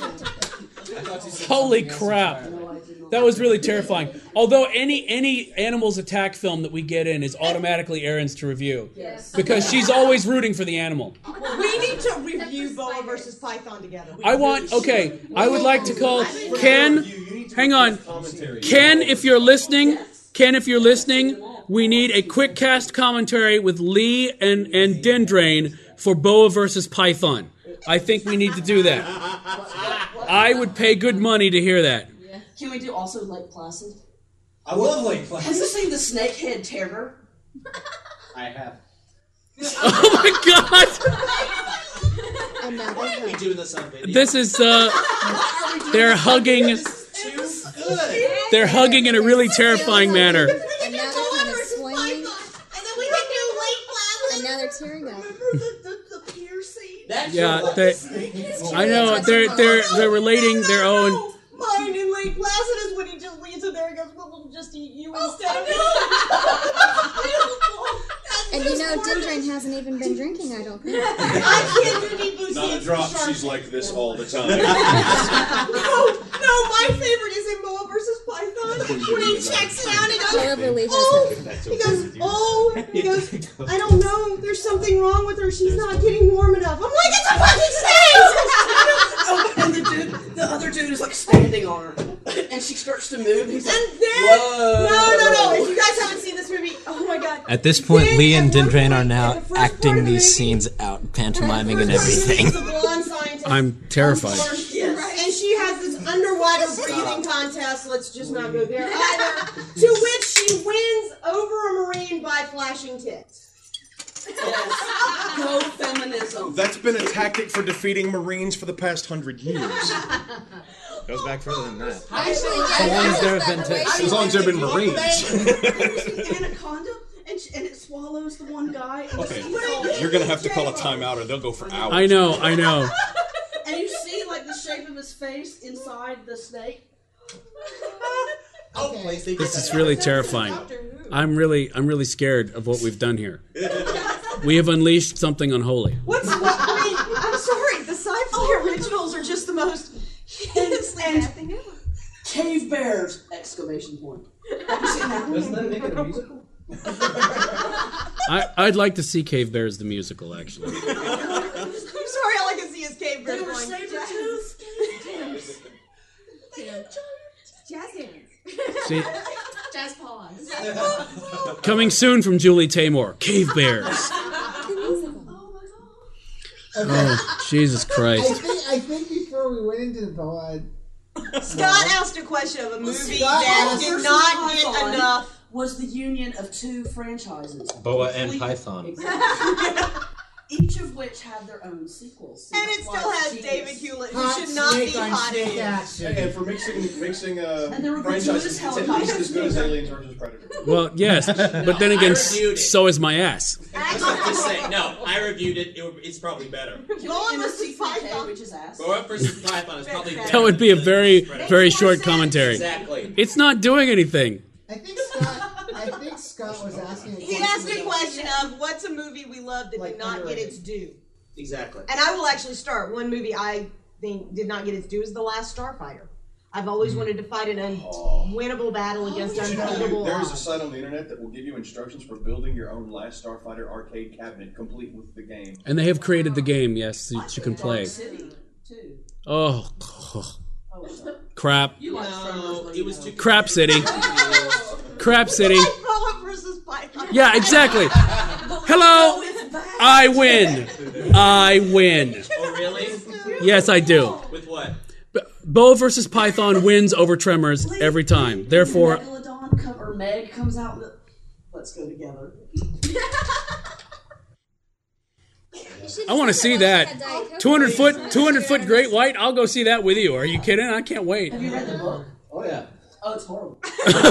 Holy crap! That was really terrifying. Although any any animals attack film that we get in is automatically Erin's to review, Yes. because she's always rooting for the animal. We need to review Boa versus Python together. I want. Okay, I would like to call Ken. Hang on, Ken. If you're listening, Ken, if you're listening, we need a quick cast commentary with Lee and and Dindrain for Boa versus Python. I think we need to do that. I would pay good money to hear that. Can we do also Lake Placid? I love Lake Placid. Have you seen the Snakehead Terror? I have. Oh my God! Why are we doing this on video? This is uh, they're hugging. They're hugging in a really terrifying manner. And now they're kind of swinging. And then we can do Lake Placid. And now they're tearing up. The, the pier scene. Yeah, they, I know they're they're they're relating their own. Mine in Lake Placid is when he just leaves her there and goes, well, we'll just eat you instead of And you know, Dindrain hasn't even been drinking, I don't think. I can't do deep blue Not a sea drop. shark. She's like this all the time. No, no, my favorite is in Boa versus Python. When he checks it out, he goes, However, leave oh, us he goes, oh, he goes, I don't know, there's something wrong with her. She's not getting warm enough. I'm like, it's a fucking snake! Oh, and the dude, the other dude is like standing on her, and she starts to move. And he's like, And then, whoa. no, no, no, if you guys haven't seen this movie, oh my god. At this point, Then Lee and at one Dindrain point are in now the first part acting of the these movie, scenes out, pantomiming and the first part everything. is the blonde scientist. I'm terrified. Yes. And she has this underwater breathing contest. Let's just not go there either. To which she wins over a marine by flashing tits. Yes. Go feminism. That's been a tactic for defeating Marines for the past hundred years. Goes back further than that. Actually, So long as there have been tits. As long as there have been Marines. Anaconda, and, and it swallows the one guy. And Okay, the you're gonna have to call a timeout, or they'll go for hours. I know, I know. And you see like the shape of his face inside the snake. Oh, please, they did This that. is really terrifying. I'm really, I'm really scared of what we've done here. We have unleashed something unholy. What's what? I mean, I'm sorry. The sci-fi originals are just the most hideously bad thing ever. Cave bears! Exclamation point. Have you seen that one? Doesn't that make it a musical? I, I'd like to see Cave Bears the musical, actually. I'm sorry. All I can see is cave They birds were going. saber-toothed. Jazz hands. See, Jazz paws. coming soon from Julie Taymor, Cave Bears. The musical. Oh, Jesus I Christ. think, I think before we went into the Boa, Scott asked a question of a movie Scott that asked- did not get Python enough. Was the union of two franchises. Boa and Complete- Python. Exactly. Each of which have their own sequels. And it That's why still it's has genius. David Hewlett, who hot should not be snake on hot snake in. action. And for mixing mixing uh, And there were franchises, gratuitous it's at least as good as helicopters. Aliens versus Predator. Well, yes, but then again, I reviewed it. so is my ass. I'm just saying, no, I reviewed it, it would- it's probably better. Boa M S versus T three K, Python. which is ass. Boa versus Python is probably better. That would be a very, Predator. very short commentary. Exactly. It's not doing anything. I think Scott. I think Scott was asking. A He question asked a about- question of what's a movie we love that Like did not get underrated. its due. Exactly. And I will actually start. One movie I think did not get its due is The Last Starfighter. I've always wanted to fight an unwinnable battle against Did you know unbeatable there is a odds. site on the internet that will give you instructions for building your own Last Starfighter arcade cabinet, complete with the game. And they have created the game, yes, that you can play. Dark City, too. Oh, Oh, sorry. crap. You like No, it was too Crap City. Crap City. Like Boa versus Python. Yeah, exactly. Hello. I win. I win. Oh, really? Yes, I do. With what? B- Bo versus Python wins over Tremors every time. Therefore, Megalodon come, or Meg comes out. And the, let's go together. I want to see that. two hundred foot, two hundred foot great white. I'll go see that with you. Are you kidding? I can't wait. Have you read the book? Oh yeah. Oh, it's horrible.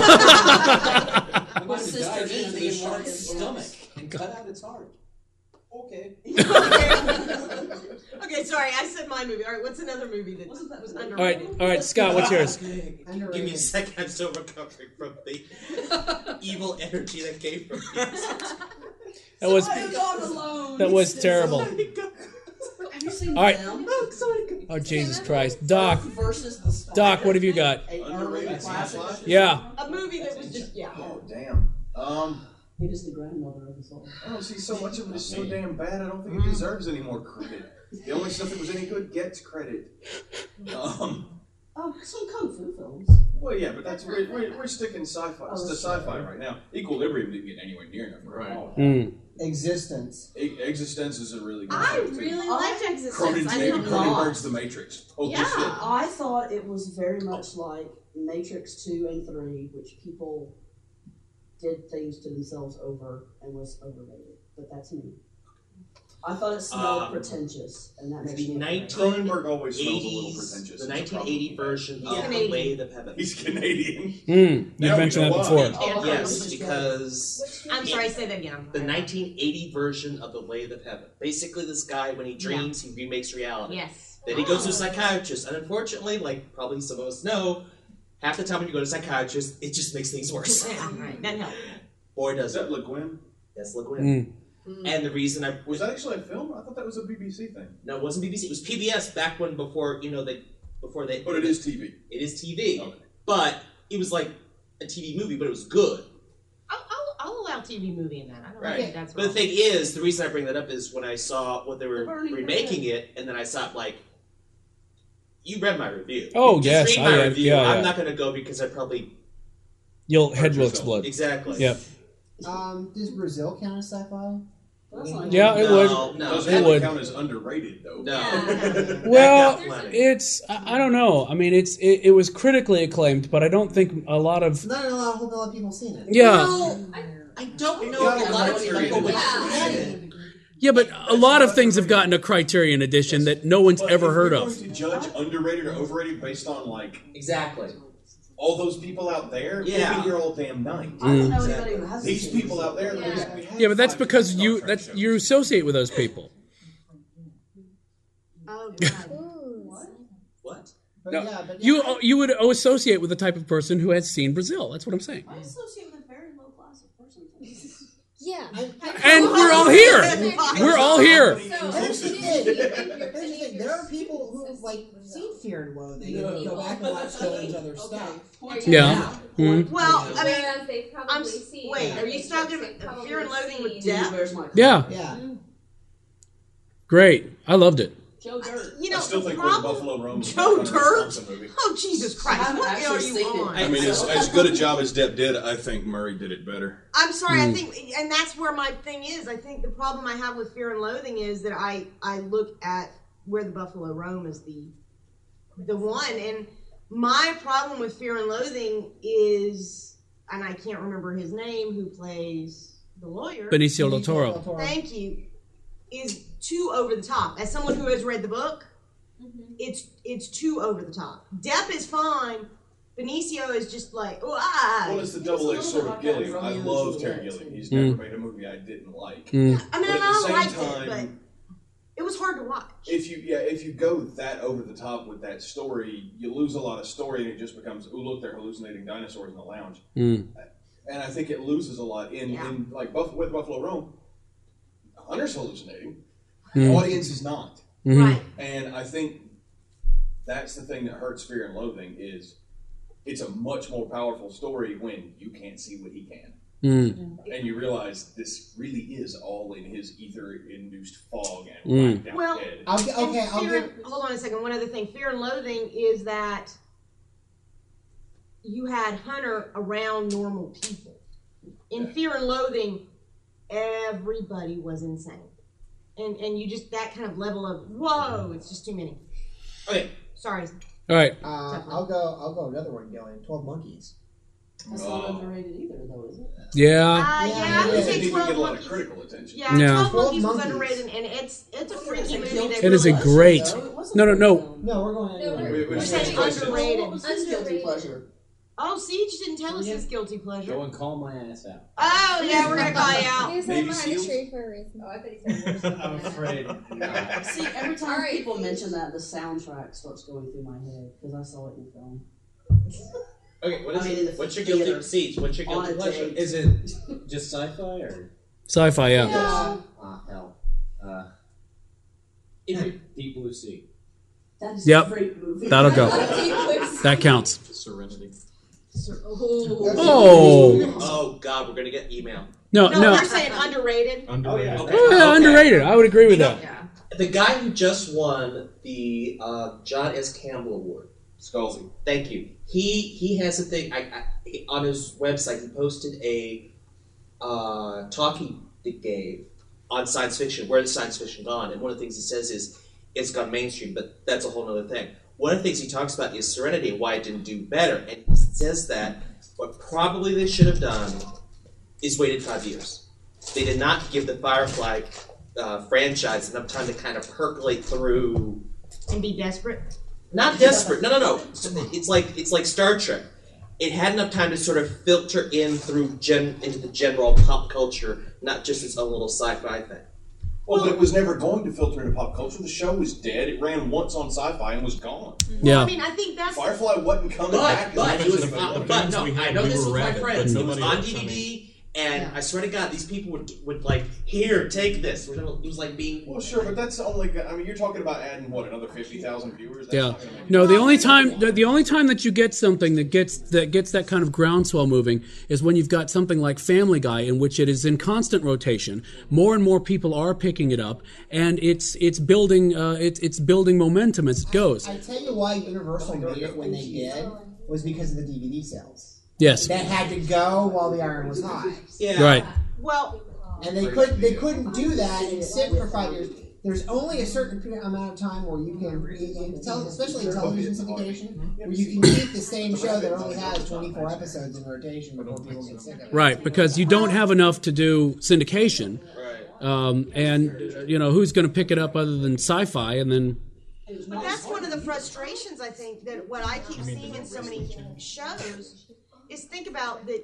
My sister dives into the shark's stomach and cut out its heart. Okay. Okay, sorry, I said my movie. All right, what's another movie that was underrated? All right, all right, Scott, what's yours? Give me a second. I'm still recovering from the evil energy that came from these. That was that was terrible. Have you seen All right. them? Oh Jesus Christ, Doc, Versus the Spy. Doc, what have you got? A underrated classic. Yeah. A movie that was just, yeah. Oh, damn. Um, It is the grandmother of us all. I don't see so much of it is so damn bad. I don't think it deserves any more credit. The only stuff that was any good gets credit. Um, Oh, some kung fu films. well, yeah, but that's we're, we're, we're sticking sci-fi Oh, to that's sci-fi true. right now. Equilibrium didn't get anywhere near enough. Right. Mm. Existence. E- Existence is a really good I show, too. really liked Existence. Cronenberg- I didn't Cronenberg's The Matrix. Holy Yeah. shit. I thought it was very much like Matrix two and three, which people did things to themselves over and was overrated. But that's me. I thought it smelled Um, pretentious, and that makes The me nineteen Cronenberg always smells a little eighties, pretentious. the It's a nineteen eighty problem. version He's of The Canadian. Way of Heaven. He's Canadian. Mm. You Now we mentioned know that why. before. Yes, because I'm sorry, say that again. the nineteen eighty version of The Way of Heaven. Basically, this guy, when he dreams, he remakes reality. Yes. Then he goes to a psychiatrist, and unfortunately, like probably some of us know, half the time when you go to a psychiatrist, it just makes things worse. Yeah, right. That helped. Boy, Is does that it. Le Guin? Yes, Le Guin. Mm. And the reason I Was that actually a film? I thought that was a B B C thing. no, it wasn't B B C. It was P B S back when before you know they before they. But it is T V. It is T V. Okay. But it was like a T V movie, but it was good. I'll, I'll, I'll allow T V movie in that. I don't Right. think that's But the wrong. thing is, the reason I bring that up is when I saw what they were The Burning remaking Man. it, and then I saw like, you read my review. Oh, Just yes, read I my read- review. yeah, I'm yeah. not going to go because I probably Your head will yourself. explode. exactly. Yep. Um, does Brazil count as sci-fi? That's not Yeah, it No, would. no, Does It that would. count as underrated though? no. Well, That got plenty. it's I, I don't know. I mean, it's it, it was critically acclaimed, but I don't think a lot of Not a lot, a whole lot of people seen it. yeah. Well, I don't know if a lot of Yeah. people would Yeah. see it. Yeah, but a lot of things have gotten a Criterion edition that no one's But ever if heard we're of. going to judge underrated or overrated based on like Exactly. all those people out there, Yeah. we'll be here all damn night. I don't know Exactly. anybody who hasn't These seen people it. out there, Yeah. we have Yeah, but that's five because Star you Trek that's shows. you associate with those people. Oh, God. What? But No, yeah, but You yeah, you would associate with the type of person who has seen Brazil. That's what I'm saying. I associate with a very low class of person. Yeah. And we're all here. We're all here. So, Here's the you thing. did. You're Here's the sitting thing. in There are your people who have like seen Fear and Loathing and go back and watch Dylan's other stuff. Yeah. Mhm. Well, I mean, Whereas they've probably I'm, s- seen. wait, are you Matrix, talking they've about probably Fear and Loathing with seen- Depp? Where's my Yeah. Yeah. Great. I loved it. Joe Dirt. You know, I still the think Where the problem- Buffalo roams. Joe is a Dirt? Wisconsin movie. Oh, Jesus Christ. I haven't What actually are you seen it. on? I mean, as, as good a job as Depp did, I think Murray did it better. I'm sorry, Hmm. I think, and that's where my thing is. I think the problem I have with Fear and Loathing is that I, I look at Where the Buffalo Roam as the the one, and my problem with Fear and Loathing is, and I can't remember his name, who plays the lawyer. Benicio del Toro. Thank you. Is too over the top. As someone who has read the book, Mm-hmm. it's it's too over the top. Depp is fine. Benicio is just like, oh, ah. Well, it's the double-edged sword of Gilliam. I love Terry Gilliam. He's Mm. never made a movie I didn't like. Mm. I mean, But at I the same liked time, it, but it was hard to watch. If you yeah, if you go that over the top with that story, you lose a lot of story, and it just becomes, oh look, they're hallucinating dinosaurs in the lounge. Mm. And I think it loses a lot in, Yeah. in like Buff- with Buffalo Roam. Hunter's hallucinating. Mm. The audience is not. Mhm. Right. And I think that's the thing that hurts Fear and Loathing is it's a much more powerful story when you can't see what he can. Mm. And you realize this really is all in his ether-induced fog and Mm. whacked out Well, head. I'll, gi- And okay, I'll Fear give. and- hold on a second. One other thing. Fear and Loathing is that you had Hunter around normal people. In Yeah. Fear and Loathing, everybody was insane. And and you just, that kind of level of, whoa, it's just too many. Okay. Sorry. All right. Uh, I'll go. I'll go another one. Going Twelve Monkeys. That's not underrated either, though, is it? Yeah. Uh, yeah, I would yeah, say yeah. twelve get a lot of Monkeys. critical attention. Yeah, Yeah. twelve Monkeys was Monkeys. underrated, and it's it's a freaky movie. They It is a really- great. No, no, no. No, we're going No, anyway. we're- We- we We're switched saying places. underrated. What was his guilty Underrated. pleasure? Oh, Siege didn't tell us his guilty pleasure. Go and call my ass out. Oh, yeah, we're gonna call you out. He said Navy murder SEALs? mystery for a reason. Oh, I thought he said worse. I'm afraid not. See, every time Alright. people mention that, the soundtrack starts going through my head because I saw it in film. Okay, what is I mean, in the it? What's your guilty theater. Siege? What's your On guilty a pleasure? date. Is it just sci-fi or? Sci-fi, yeah. Yeah. Ah, hell. Uh, If you- Deep Blue Sea. That is Yep. a great movie. That'll go. That counts. Serenity. Oh. Oh. Oh God, we're gonna get email. No, No, no. we're saying underrated. Underrated. Okay. Oh, yeah, Okay. underrated. I would agree with You know, that. The guy who just won the uh, John S. Campbell Award. Scalzi. Thank you. He he has a thing I, I, he- on his website. He posted a uh, talk he gave on science fiction. Where has science fiction gone? And one of the things he says is it's gone mainstream, but that's a whole other thing. One of the things he talks about is Serenity and why it didn't do better. And he says that what probably they should have done is waited five years. They did not give the Firefly uh, franchise enough time to kind of percolate through. And be desperate. Not desperate. No, no, no. It's like it's like Star Trek. It had enough time to sort of filter in through gen into the general pop culture, not just its own little sci-fi thing. Well, but it was never going to filter into pop culture. The show was dead. It ran once on Sci-Fi and was gone. Yeah. I mean, I think that's Firefly wasn't coming back. But, but as it much was. as Uh, it but no, we had- I know we this were with my rabid, friends. but It was nobody on else, D V I D, and I swear to God, these people would would like, here, take this. It was like being. Well, sure, but that's only. I mean, you're talking about adding what, another fifty thousand viewers? That's Yeah. not gonna make No, the only time the, the only time that you get something that gets that gets that kind of groundswell moving is when you've got something like Family Guy, in which it is in constant rotation. More and more people are picking it up, and it's it's building uh, it's it's building momentum as it goes. I tell you why Universal made it when they did was because of the D V D sales. Yes. That had to go while the iron was hot. Yeah. Right. well. And they couldn't they couldn't do that and sit for five years. There's only a certain amount of time where you can, in tele, especially in television syndication, where you can keep the same show that only has twenty-four episodes in rotation before people get sick of it. Right, because you don't have enough to do syndication. Um, and uh, you know, who's going to pick it up other than Sci-Fi, and then But that's one of the frustrations, I think, that what I keep seeing in so many shows is think about that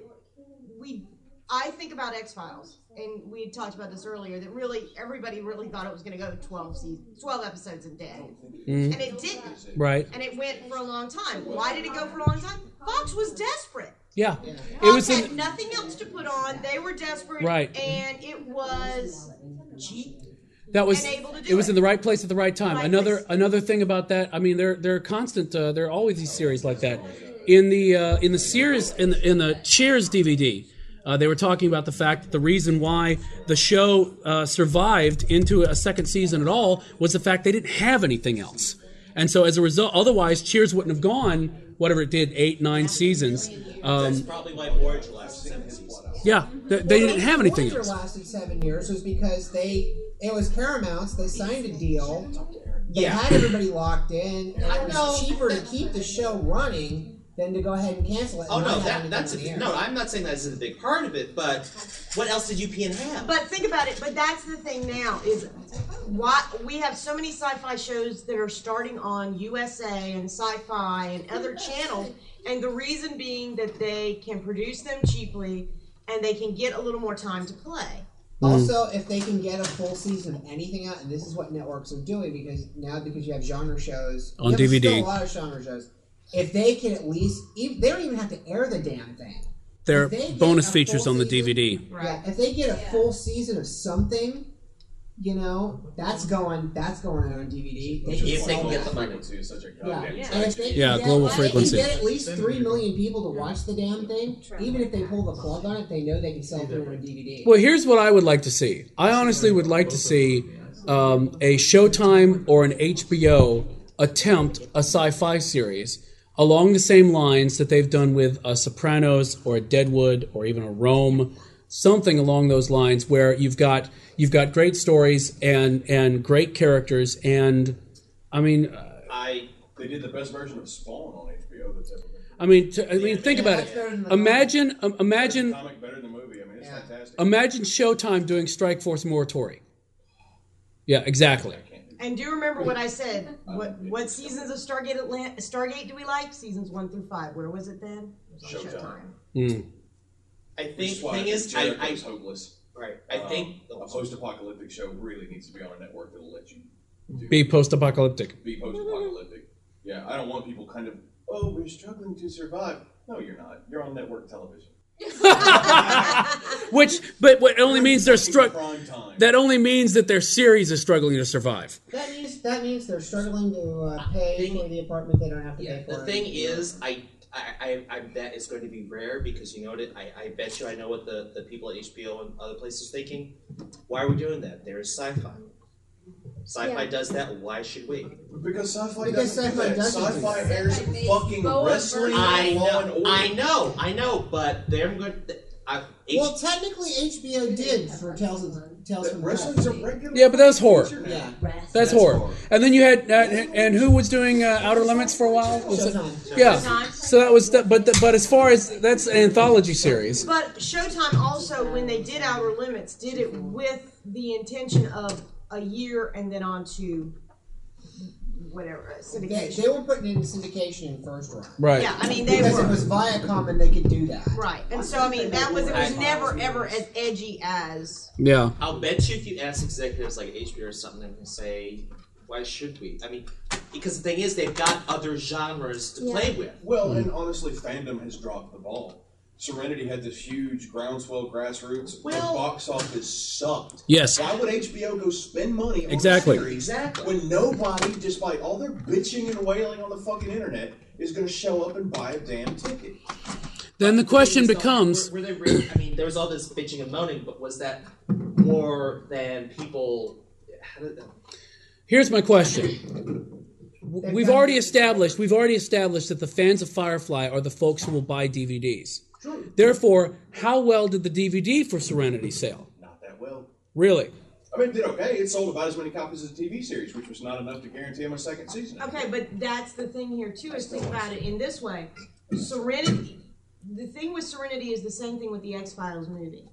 we, I think about X-Files, and we had talked about this earlier, that really, everybody really thought it was going to go twelve seasons, twelve episodes a day. Mhm. And it didn't. Right. And it went for a long time. Why did it go for a long time? Fox was desperate. yeah, it Fox was had in, nothing else to put on. They were desperate. Right. And it was cheap. that was and able to do it was it. in the right place at the right time. Right another place. another thing about that, I mean, there there are constant uh, there are always these series like that. In the uh, in the Sears in the, in the Cheers D V D. Uh, they were talking about the fact that the reason why the show uh, survived into a second season at all was the fact they didn't have anything else. And so as a result, otherwise Cheers wouldn't have gone, whatever it did, eight, nine seasons. That's Um, probably why Voyager lasted seven seasons. yeah, they, they didn't have anything Voyager else. lasted seven years was because they it was Paramount's. They signed a deal. They Yeah. had everybody locked in, and it was cheaper to keep the show running than to go ahead and cancel it. Oh and no, not have that, anything that's on the a, air. no. I'm not saying that isn't a big part of it, but what else did U P N have? But think about it. But that's the thing now is why we have so many sci-fi shows that are starting on U S A and Sci-Fi and other channels, and the reason being that they can produce them cheaply and they can get a little more time to play. Also, if they can get a full season of anything out, and this is what networks are doing because now because you have genre shows On you have D V D. still a lot of genre shows. If they can at least, even, they don't even have to air the damn thing. There are If they get bonus a features full on the season- D V D. Yeah, if they get a full season of something, you know, that's going that's going out on D V D. They can If they sell can get that. the money. Frequency is such a Yeah, goddamn and if they can Yeah, get, global if they frequency. can get at least three million people to watch the damn thing, even if they pull the plug on it, they know they can sell it through on D V D. Well, here's what I would like to see. I honestly would like to see um, a Showtime or an H B O attempt a sci-fi series along the same lines that they've done with a Sopranos or a Deadwood or even a Rome, something along those lines where you've got you've got great stories and and great characters and I mean uh, I They did the best version of Spawn on H B O that's ever been. I mean to, I mean think about it. Imagine um, imagine Comic better than the movie. I mean, it's fantastic. Imagine Showtime doing Strike Force Morituri. Yeah, exactly. And do you remember what I said? What what seasons of Stargate Atlant- Stargate do we like? Seasons one through five. Where was it then? It was on Showtime. Mm. I think the why thing is, I, I Jericho's hopeless. Right. I Um, think a post-apocalyptic show really needs to be on a network that'll let you do Be post-apocalyptic. be post-apocalyptic. Yeah, I don't want people kind of, oh, we're struggling to survive. No, you're not. You're on network television. Which, but what only means they're struggling. Prime time. That only means that their series is struggling to survive. That means that means they're struggling to uh, pay for the apartment they don't have to Yeah, pay for. the thing is, I, I, I, I bet it's going to be rare because you know what? I, I bet you I know what the, the people at H B O and other places are thinking. Why are we doing that? There is sci-fi. Sci-fi Yeah. does that. Why should we? Because sci-fi Because doesn't do sci-fi that. doesn't do Sci-fi that. airs Sci-fi makes fucking Boa wrestling I and Law and know, Order. I know, I know, but they're going. I, H- Well, technically, H B O did for Tales of Tales from the Wrestling's a Crypt. regular Yeah, but that was horror. feature now. Yeah. That's, That's horror. horror. And then you had, uh, and who was doing uh, Outer Limits for a while? Was it- Showtime. Yeah. Showtime. So that was, that, but but as far as that's an anthology series. But Showtime also, when they did Outer Limits, did it with the intention of a year and then on to whatever uh, They, syndication. they were putting in syndication in first round. Right. Yeah, I mean they Because were it was Viacom and they could do that. right, and so I mean that was it was I- never ever as edgy as Yeah. I'll bet you if you ask executives like H B O or something, they can say, "Why should we?" I mean, because the thing is, they've got other genres to Yeah. play with. Well, and honestly, fandom has dropped the ball. Serenity had this huge groundswell grassroots. Well- the box office sucked. Yes. Why would H B O go spend money on Exactly. a series Exactly. when nobody, despite all their bitching and wailing on the fucking internet, is going to show up and buy a damn ticket? Then the question Things don't- becomes, Were, were they really, I mean, there was all this bitching and moaning, but was that more than people? How did that? here's my question. We've already established, we've already established that the fans of Firefly are the folks who will buy D V Ds. True. Therefore, how well did the D V D for Serenity sell? Not that well. Really? I mean, it did okay. It sold about as many copies as a T V series, which was not enough to guarantee him a second season. okay. But that's the thing here too. Is think about it in this way: Serenity. The thing with Serenity is the same thing with the X Files movie.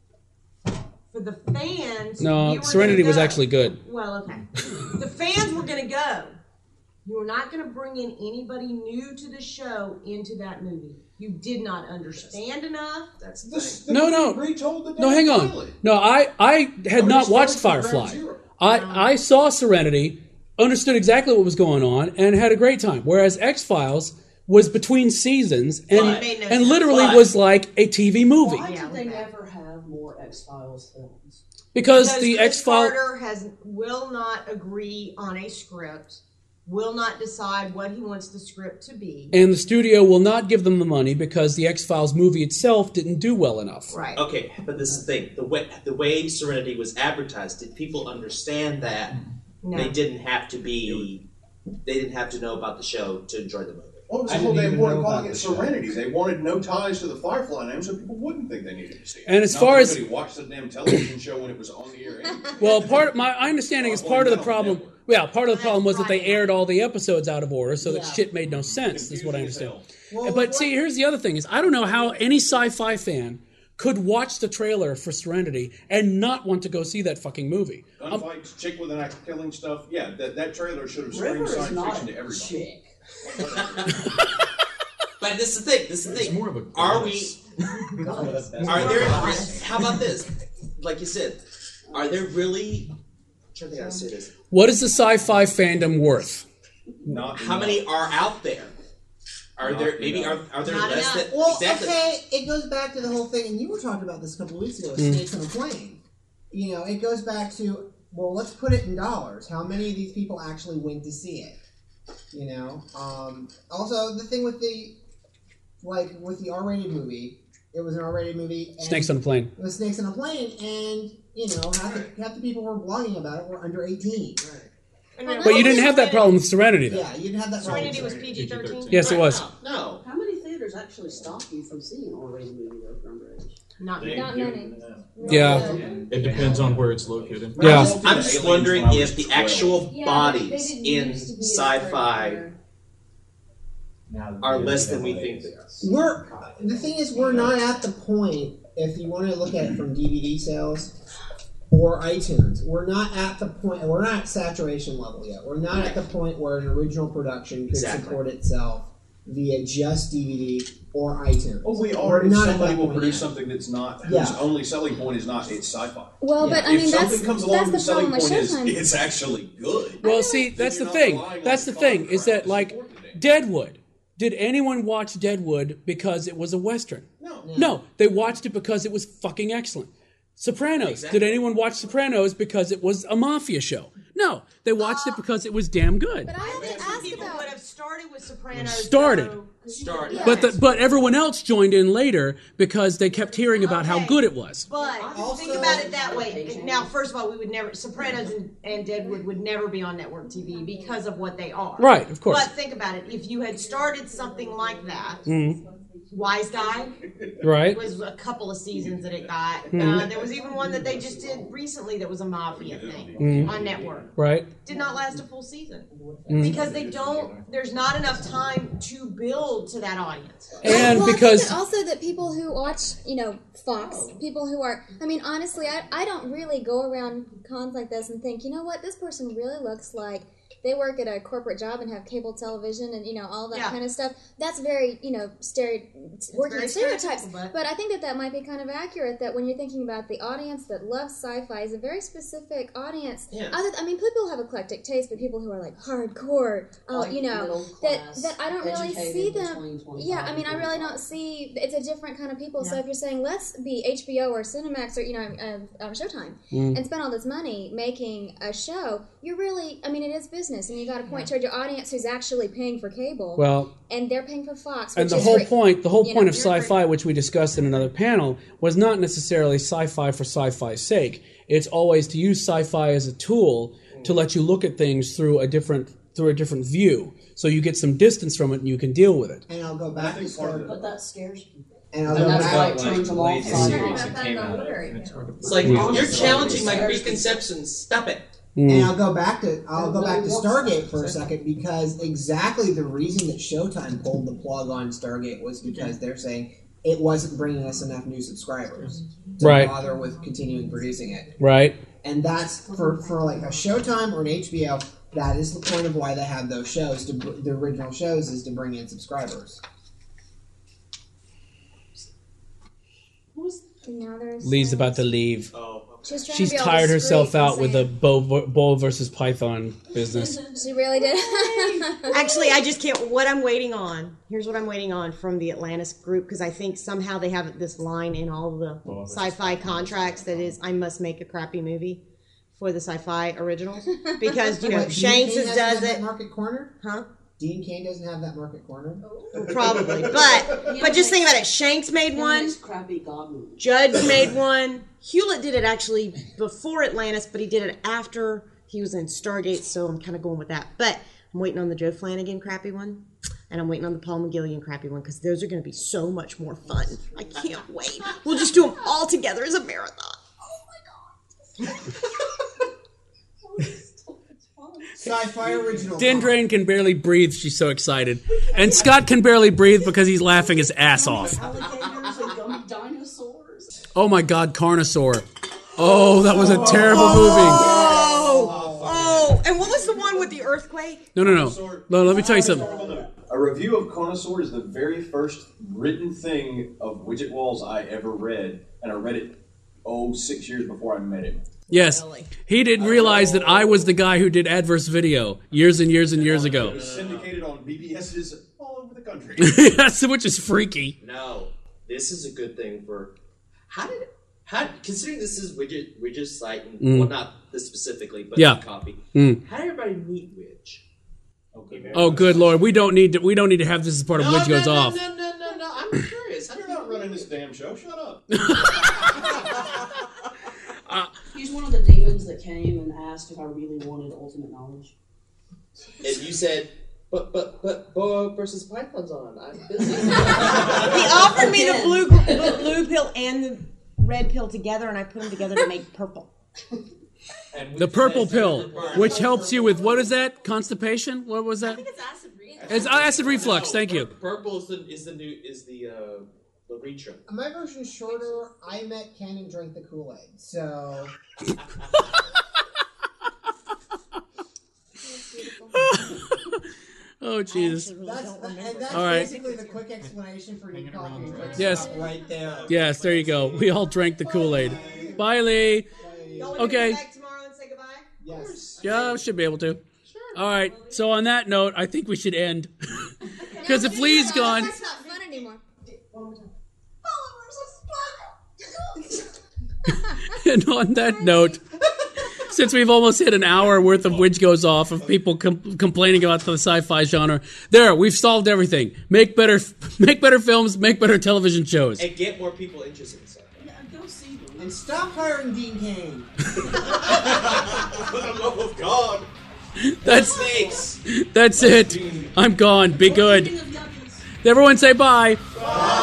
For the fans, No, we were Serenity gonna was go. actually good. Well, okay. The fans were going to go. You were not going to bring in anybody new to the show into that movie. You did not understand enough. That's the This, thing. the No, movie no. retold the No, damn hang on. pilot. No, I, I had Oh, not you're watched starting from ground Firefly. zero. I, I saw Serenity, understood exactly what was going on, and had a great time. Whereas X-Files was between seasons and, But- It made no and sense. literally But- was like a T V movie. Why Yeah, did they okay. never have more X Files films? Because, Because the Chris X-Files... Carter has will not agree on a script, will not decide what he wants the script to be. And the studio will not give them the money because the X-Files movie itself didn't do well enough. Right. Okay, but this is the thing: the way the way Serenity was advertised, did people understand that No. they didn't have to be, they didn't have to know about the show to enjoy the movie? What was I the whole didn't damn even point of know calling about it the show. Serenity? They wanted no ties to the Firefly name, so people wouldn't think they needed to see it. And as Not far that as- anybody watched the damn television show when it was on the air. Anyway. Well, part my understanding is part of the problem. Yeah, part of the problem was that they aired all the episodes out of order, so that Yeah. shit made no sense. Is what I Confusing as understand. hell. Well, But what- see, here's the other thing: is I don't know how any sci-fi fan could watch the trailer for Serenity and not want to go see that fucking movie. Um, Gunfights, chick with an axe killing stuff. Yeah, that, that trailer should have River screamed is science not fiction to a everybody. chick. But this is the thing. This is the It's thing. more of a Are we? goddess. Are there? Are, how about this? Like you said, are there really? I'm trying to think how to say this. what is the sci-fi fandom worth? Not How enough. many are out there? Are Not there maybe are, enough. are there Not less enough. than Well, exactly? okay, it goes back to the whole thing, and you were talking about this a couple of weeks ago, Mm. Snakes on a Plane. You know, it goes back to, well, let's put it in dollars. How many of these people actually went to see it? You know? Um, also, the thing with the, like, with the R-rated movie, it was an R-rated movie. And Snakes on a Plane. It was Snakes on a Plane, and, you know, half the, half the people who were blogging about it were under eighteen. And then But you didn't have that problem with Serenity, though. Yeah, you didn't have that problem. Serenity was P G thirteen. Yes, it was. No. How many theaters actually stop you from seeing an R-rated movie though for underage? Not They Not give- many. Yeah. It depends on where it's located. Yeah. I'm just, I'm just wondering Aliens when I if was the twelve. actual Yeah, bodies they didn't in used to be sci-fi that are less than we think they are. We're the thing is we're not at the point if you want to look at it from D V D sales or iTunes, we're not at the point. We're not at saturation level yet. We're not at the point where an original production could Exactly. support itself via just D V D or iTunes. Well, we We're are. If not at somebody that will point produce yet. something that's not, whose Yeah. only selling point is not it's sci-fi. Well, Yeah. but I if mean, something that's comes along, that's the the selling problem with point is Showtime. it's actually good. Well, see, that's the you're not thing. relying That's the on thing comic is that rights to like support the damn Deadwood. Did anyone watch Deadwood because it was a Western? No. No, they watched it because it was fucking excellent. Sopranos. Exactly. Did anyone watch Sopranos because it was a mafia show? No, they watched it because it was damn good. But I have to ask People about. would have started with Sopranos. Started. though, Start. Yeah. But the, but everyone else joined in later because they kept hearing about how Okay. good it was. But Also- think about it that way. Now, first of all, we would never Sopranos and, and Deadwood would never be on network T V because of what they are. Right, of course. But think about it. If you had started something like that, Mhm. Wise Guy Right? it was a couple of seasons that it got. Mhm. Uh, there was even one that they just did recently that was a mafia thing Mhm. on network. Right? Did not last a full season Mhm. because they don't. There's not enough time to build to that audience. And well, I because think that also that people who watch, you know, Fox, people who are, I mean, honestly, I, I don't really go around cons like this and think, you know what, this person really looks like they work at a corporate job and have cable television and, you know, all that Yeah. kind of stuff. That's very, you know, stereo, working very with stereotypes. stereotypical, but- But I think that that might be kind of accurate, that when you're thinking about the audience that loves sci-fi is a very specific audience. Yeah. Other, I mean, people have eclectic taste, but people who are like hardcore, uh, Like you know, middle that, class, that I don't really educated see them. between twenty-five Yeah, I mean, I and really forty-five. don't see. It's a different kind of people. So Yeah. if you're saying let's be H B O or Cinemax or you know um, um, Showtime Mm. and spend all this money making a show, you're really. I mean, it is business, and you got to point toward your audience who's actually paying for cable. well, and they're paying for Fox. and which the is whole free. point, the whole You point know, of you're sci-fi, which we discussed in another panel, was not necessarily sci-fi for sci-fi's sake. It's always to use sci-fi as a tool to let you look at things through a different through a different view, so you get some distance from it and you can deal with it. And I'll go back to Star. But that scares people. And I'll And go that's back. why it turns them off. Latest series that came out. It's like Yeah. you're challenging my preconceptions. Stop it. And I'll go back to I'll go back to Stargate for a second because exactly the reason that Showtime pulled the plug on Stargate was because they're saying it wasn't bringing us enough new subscribers to Right. bother with continuing producing it. Right? And that's for for like a Showtime or an H B O. That is the point of why they have those shows. To br- the original shows is to bring in subscribers. And now there's Lee's about to leave. Oh, She's, trying She's to be all tired discreet herself and out with the saying- bull, bull versus python business. She really did. Actually, I just can't. What I'm waiting on. Here's what I'm waiting on from the Atlantis group because I think somehow they have this line in all the sci-fi contracts that is, I must make a crappy movie for the sci-fi originals because you know What, Dean Shanks Cain is doesn't does have that it, market corner. huh? Dean Cain doesn't have that market corner. Probably, but but just think about it. Shanks made one. It's crappy God movie. Judge made one. Hewlett did it actually before Atlantis, but he did it after he was in Stargate, so I'm kind of going with that. But I'm waiting on the Joe Flanagan crappy one, and I'm waiting on the Paul McGillian crappy one, because those are going to be so much more fun. I can't wait. We'll just do them all together as a marathon. Oh, my God. Sci-fi original. Dendrain can barely breathe. She's so excited. And Scott can barely breathe because he's laughing his ass off. Alligators and gummy dinosaurs. Oh my God, Carnosaur. Oh, that was a terrible movie. Oh, oh, and what was the one with the earthquake? No, no, no. No, let me tell you something. A review of Carnosaur is the very first written thing of Widget Walls I ever read, and I read it, oh, six years before I met him. Yes, he didn't realize that I was the guy who did adverse video years and years and years It ago. was syndicated on B B S's all over the country. Yes, which is freaky. No, this is a good thing for. How did how considering this is widget widget's site and Mm. well not this specifically but Yeah. the copy. Mm. How did everybody meet Widge? Okay, Oh, good Lord, we don't need to. We don't need to have this as part of No, which no, goes no, off. No, no, no, no. I'm curious. How You're did not running this damn show. Shut up. He's one of the demons that came and asked if I really wanted ultimate knowledge. And you said, but but but Boa versus Python's on. I'm busy. He offered me the blue, the blue pill and the red pill together, and I put them together to make purple. The purple pill, which helps you with what is that? Constipation? What was that? It's acid reflux. It's acid reflux. Thank you. Purple is the is the new is the uh, the Reacher. My version's shorter. I met Ken and drank the Kool-Aid. So. Oh, Jesus. That's, and that's All right. basically the quick explanation for your coffee and quick Yes. stop right there. Yes, there you go. We all drank the Kool-Aid. Bye, Lee. Y'all want Okay. to come back tomorrow and say goodbye? Yes. Yeah, we should be able to. All right. So on that note, I think we should end. Because if Lee's gone... That's not fun anymore. And on that note, since we've almost hit an hour worth of Which Goes Off of people com- complaining about the sci-fi genre, there, we've solved everything. Make better, make better films, make better television shows. And get more people interested in sci-fi. Yeah, go see them. And stop hiring Dean Cain. For the love of God. That's Snakes. that's it. I'm gone. Be good. Everyone say bye. Bye.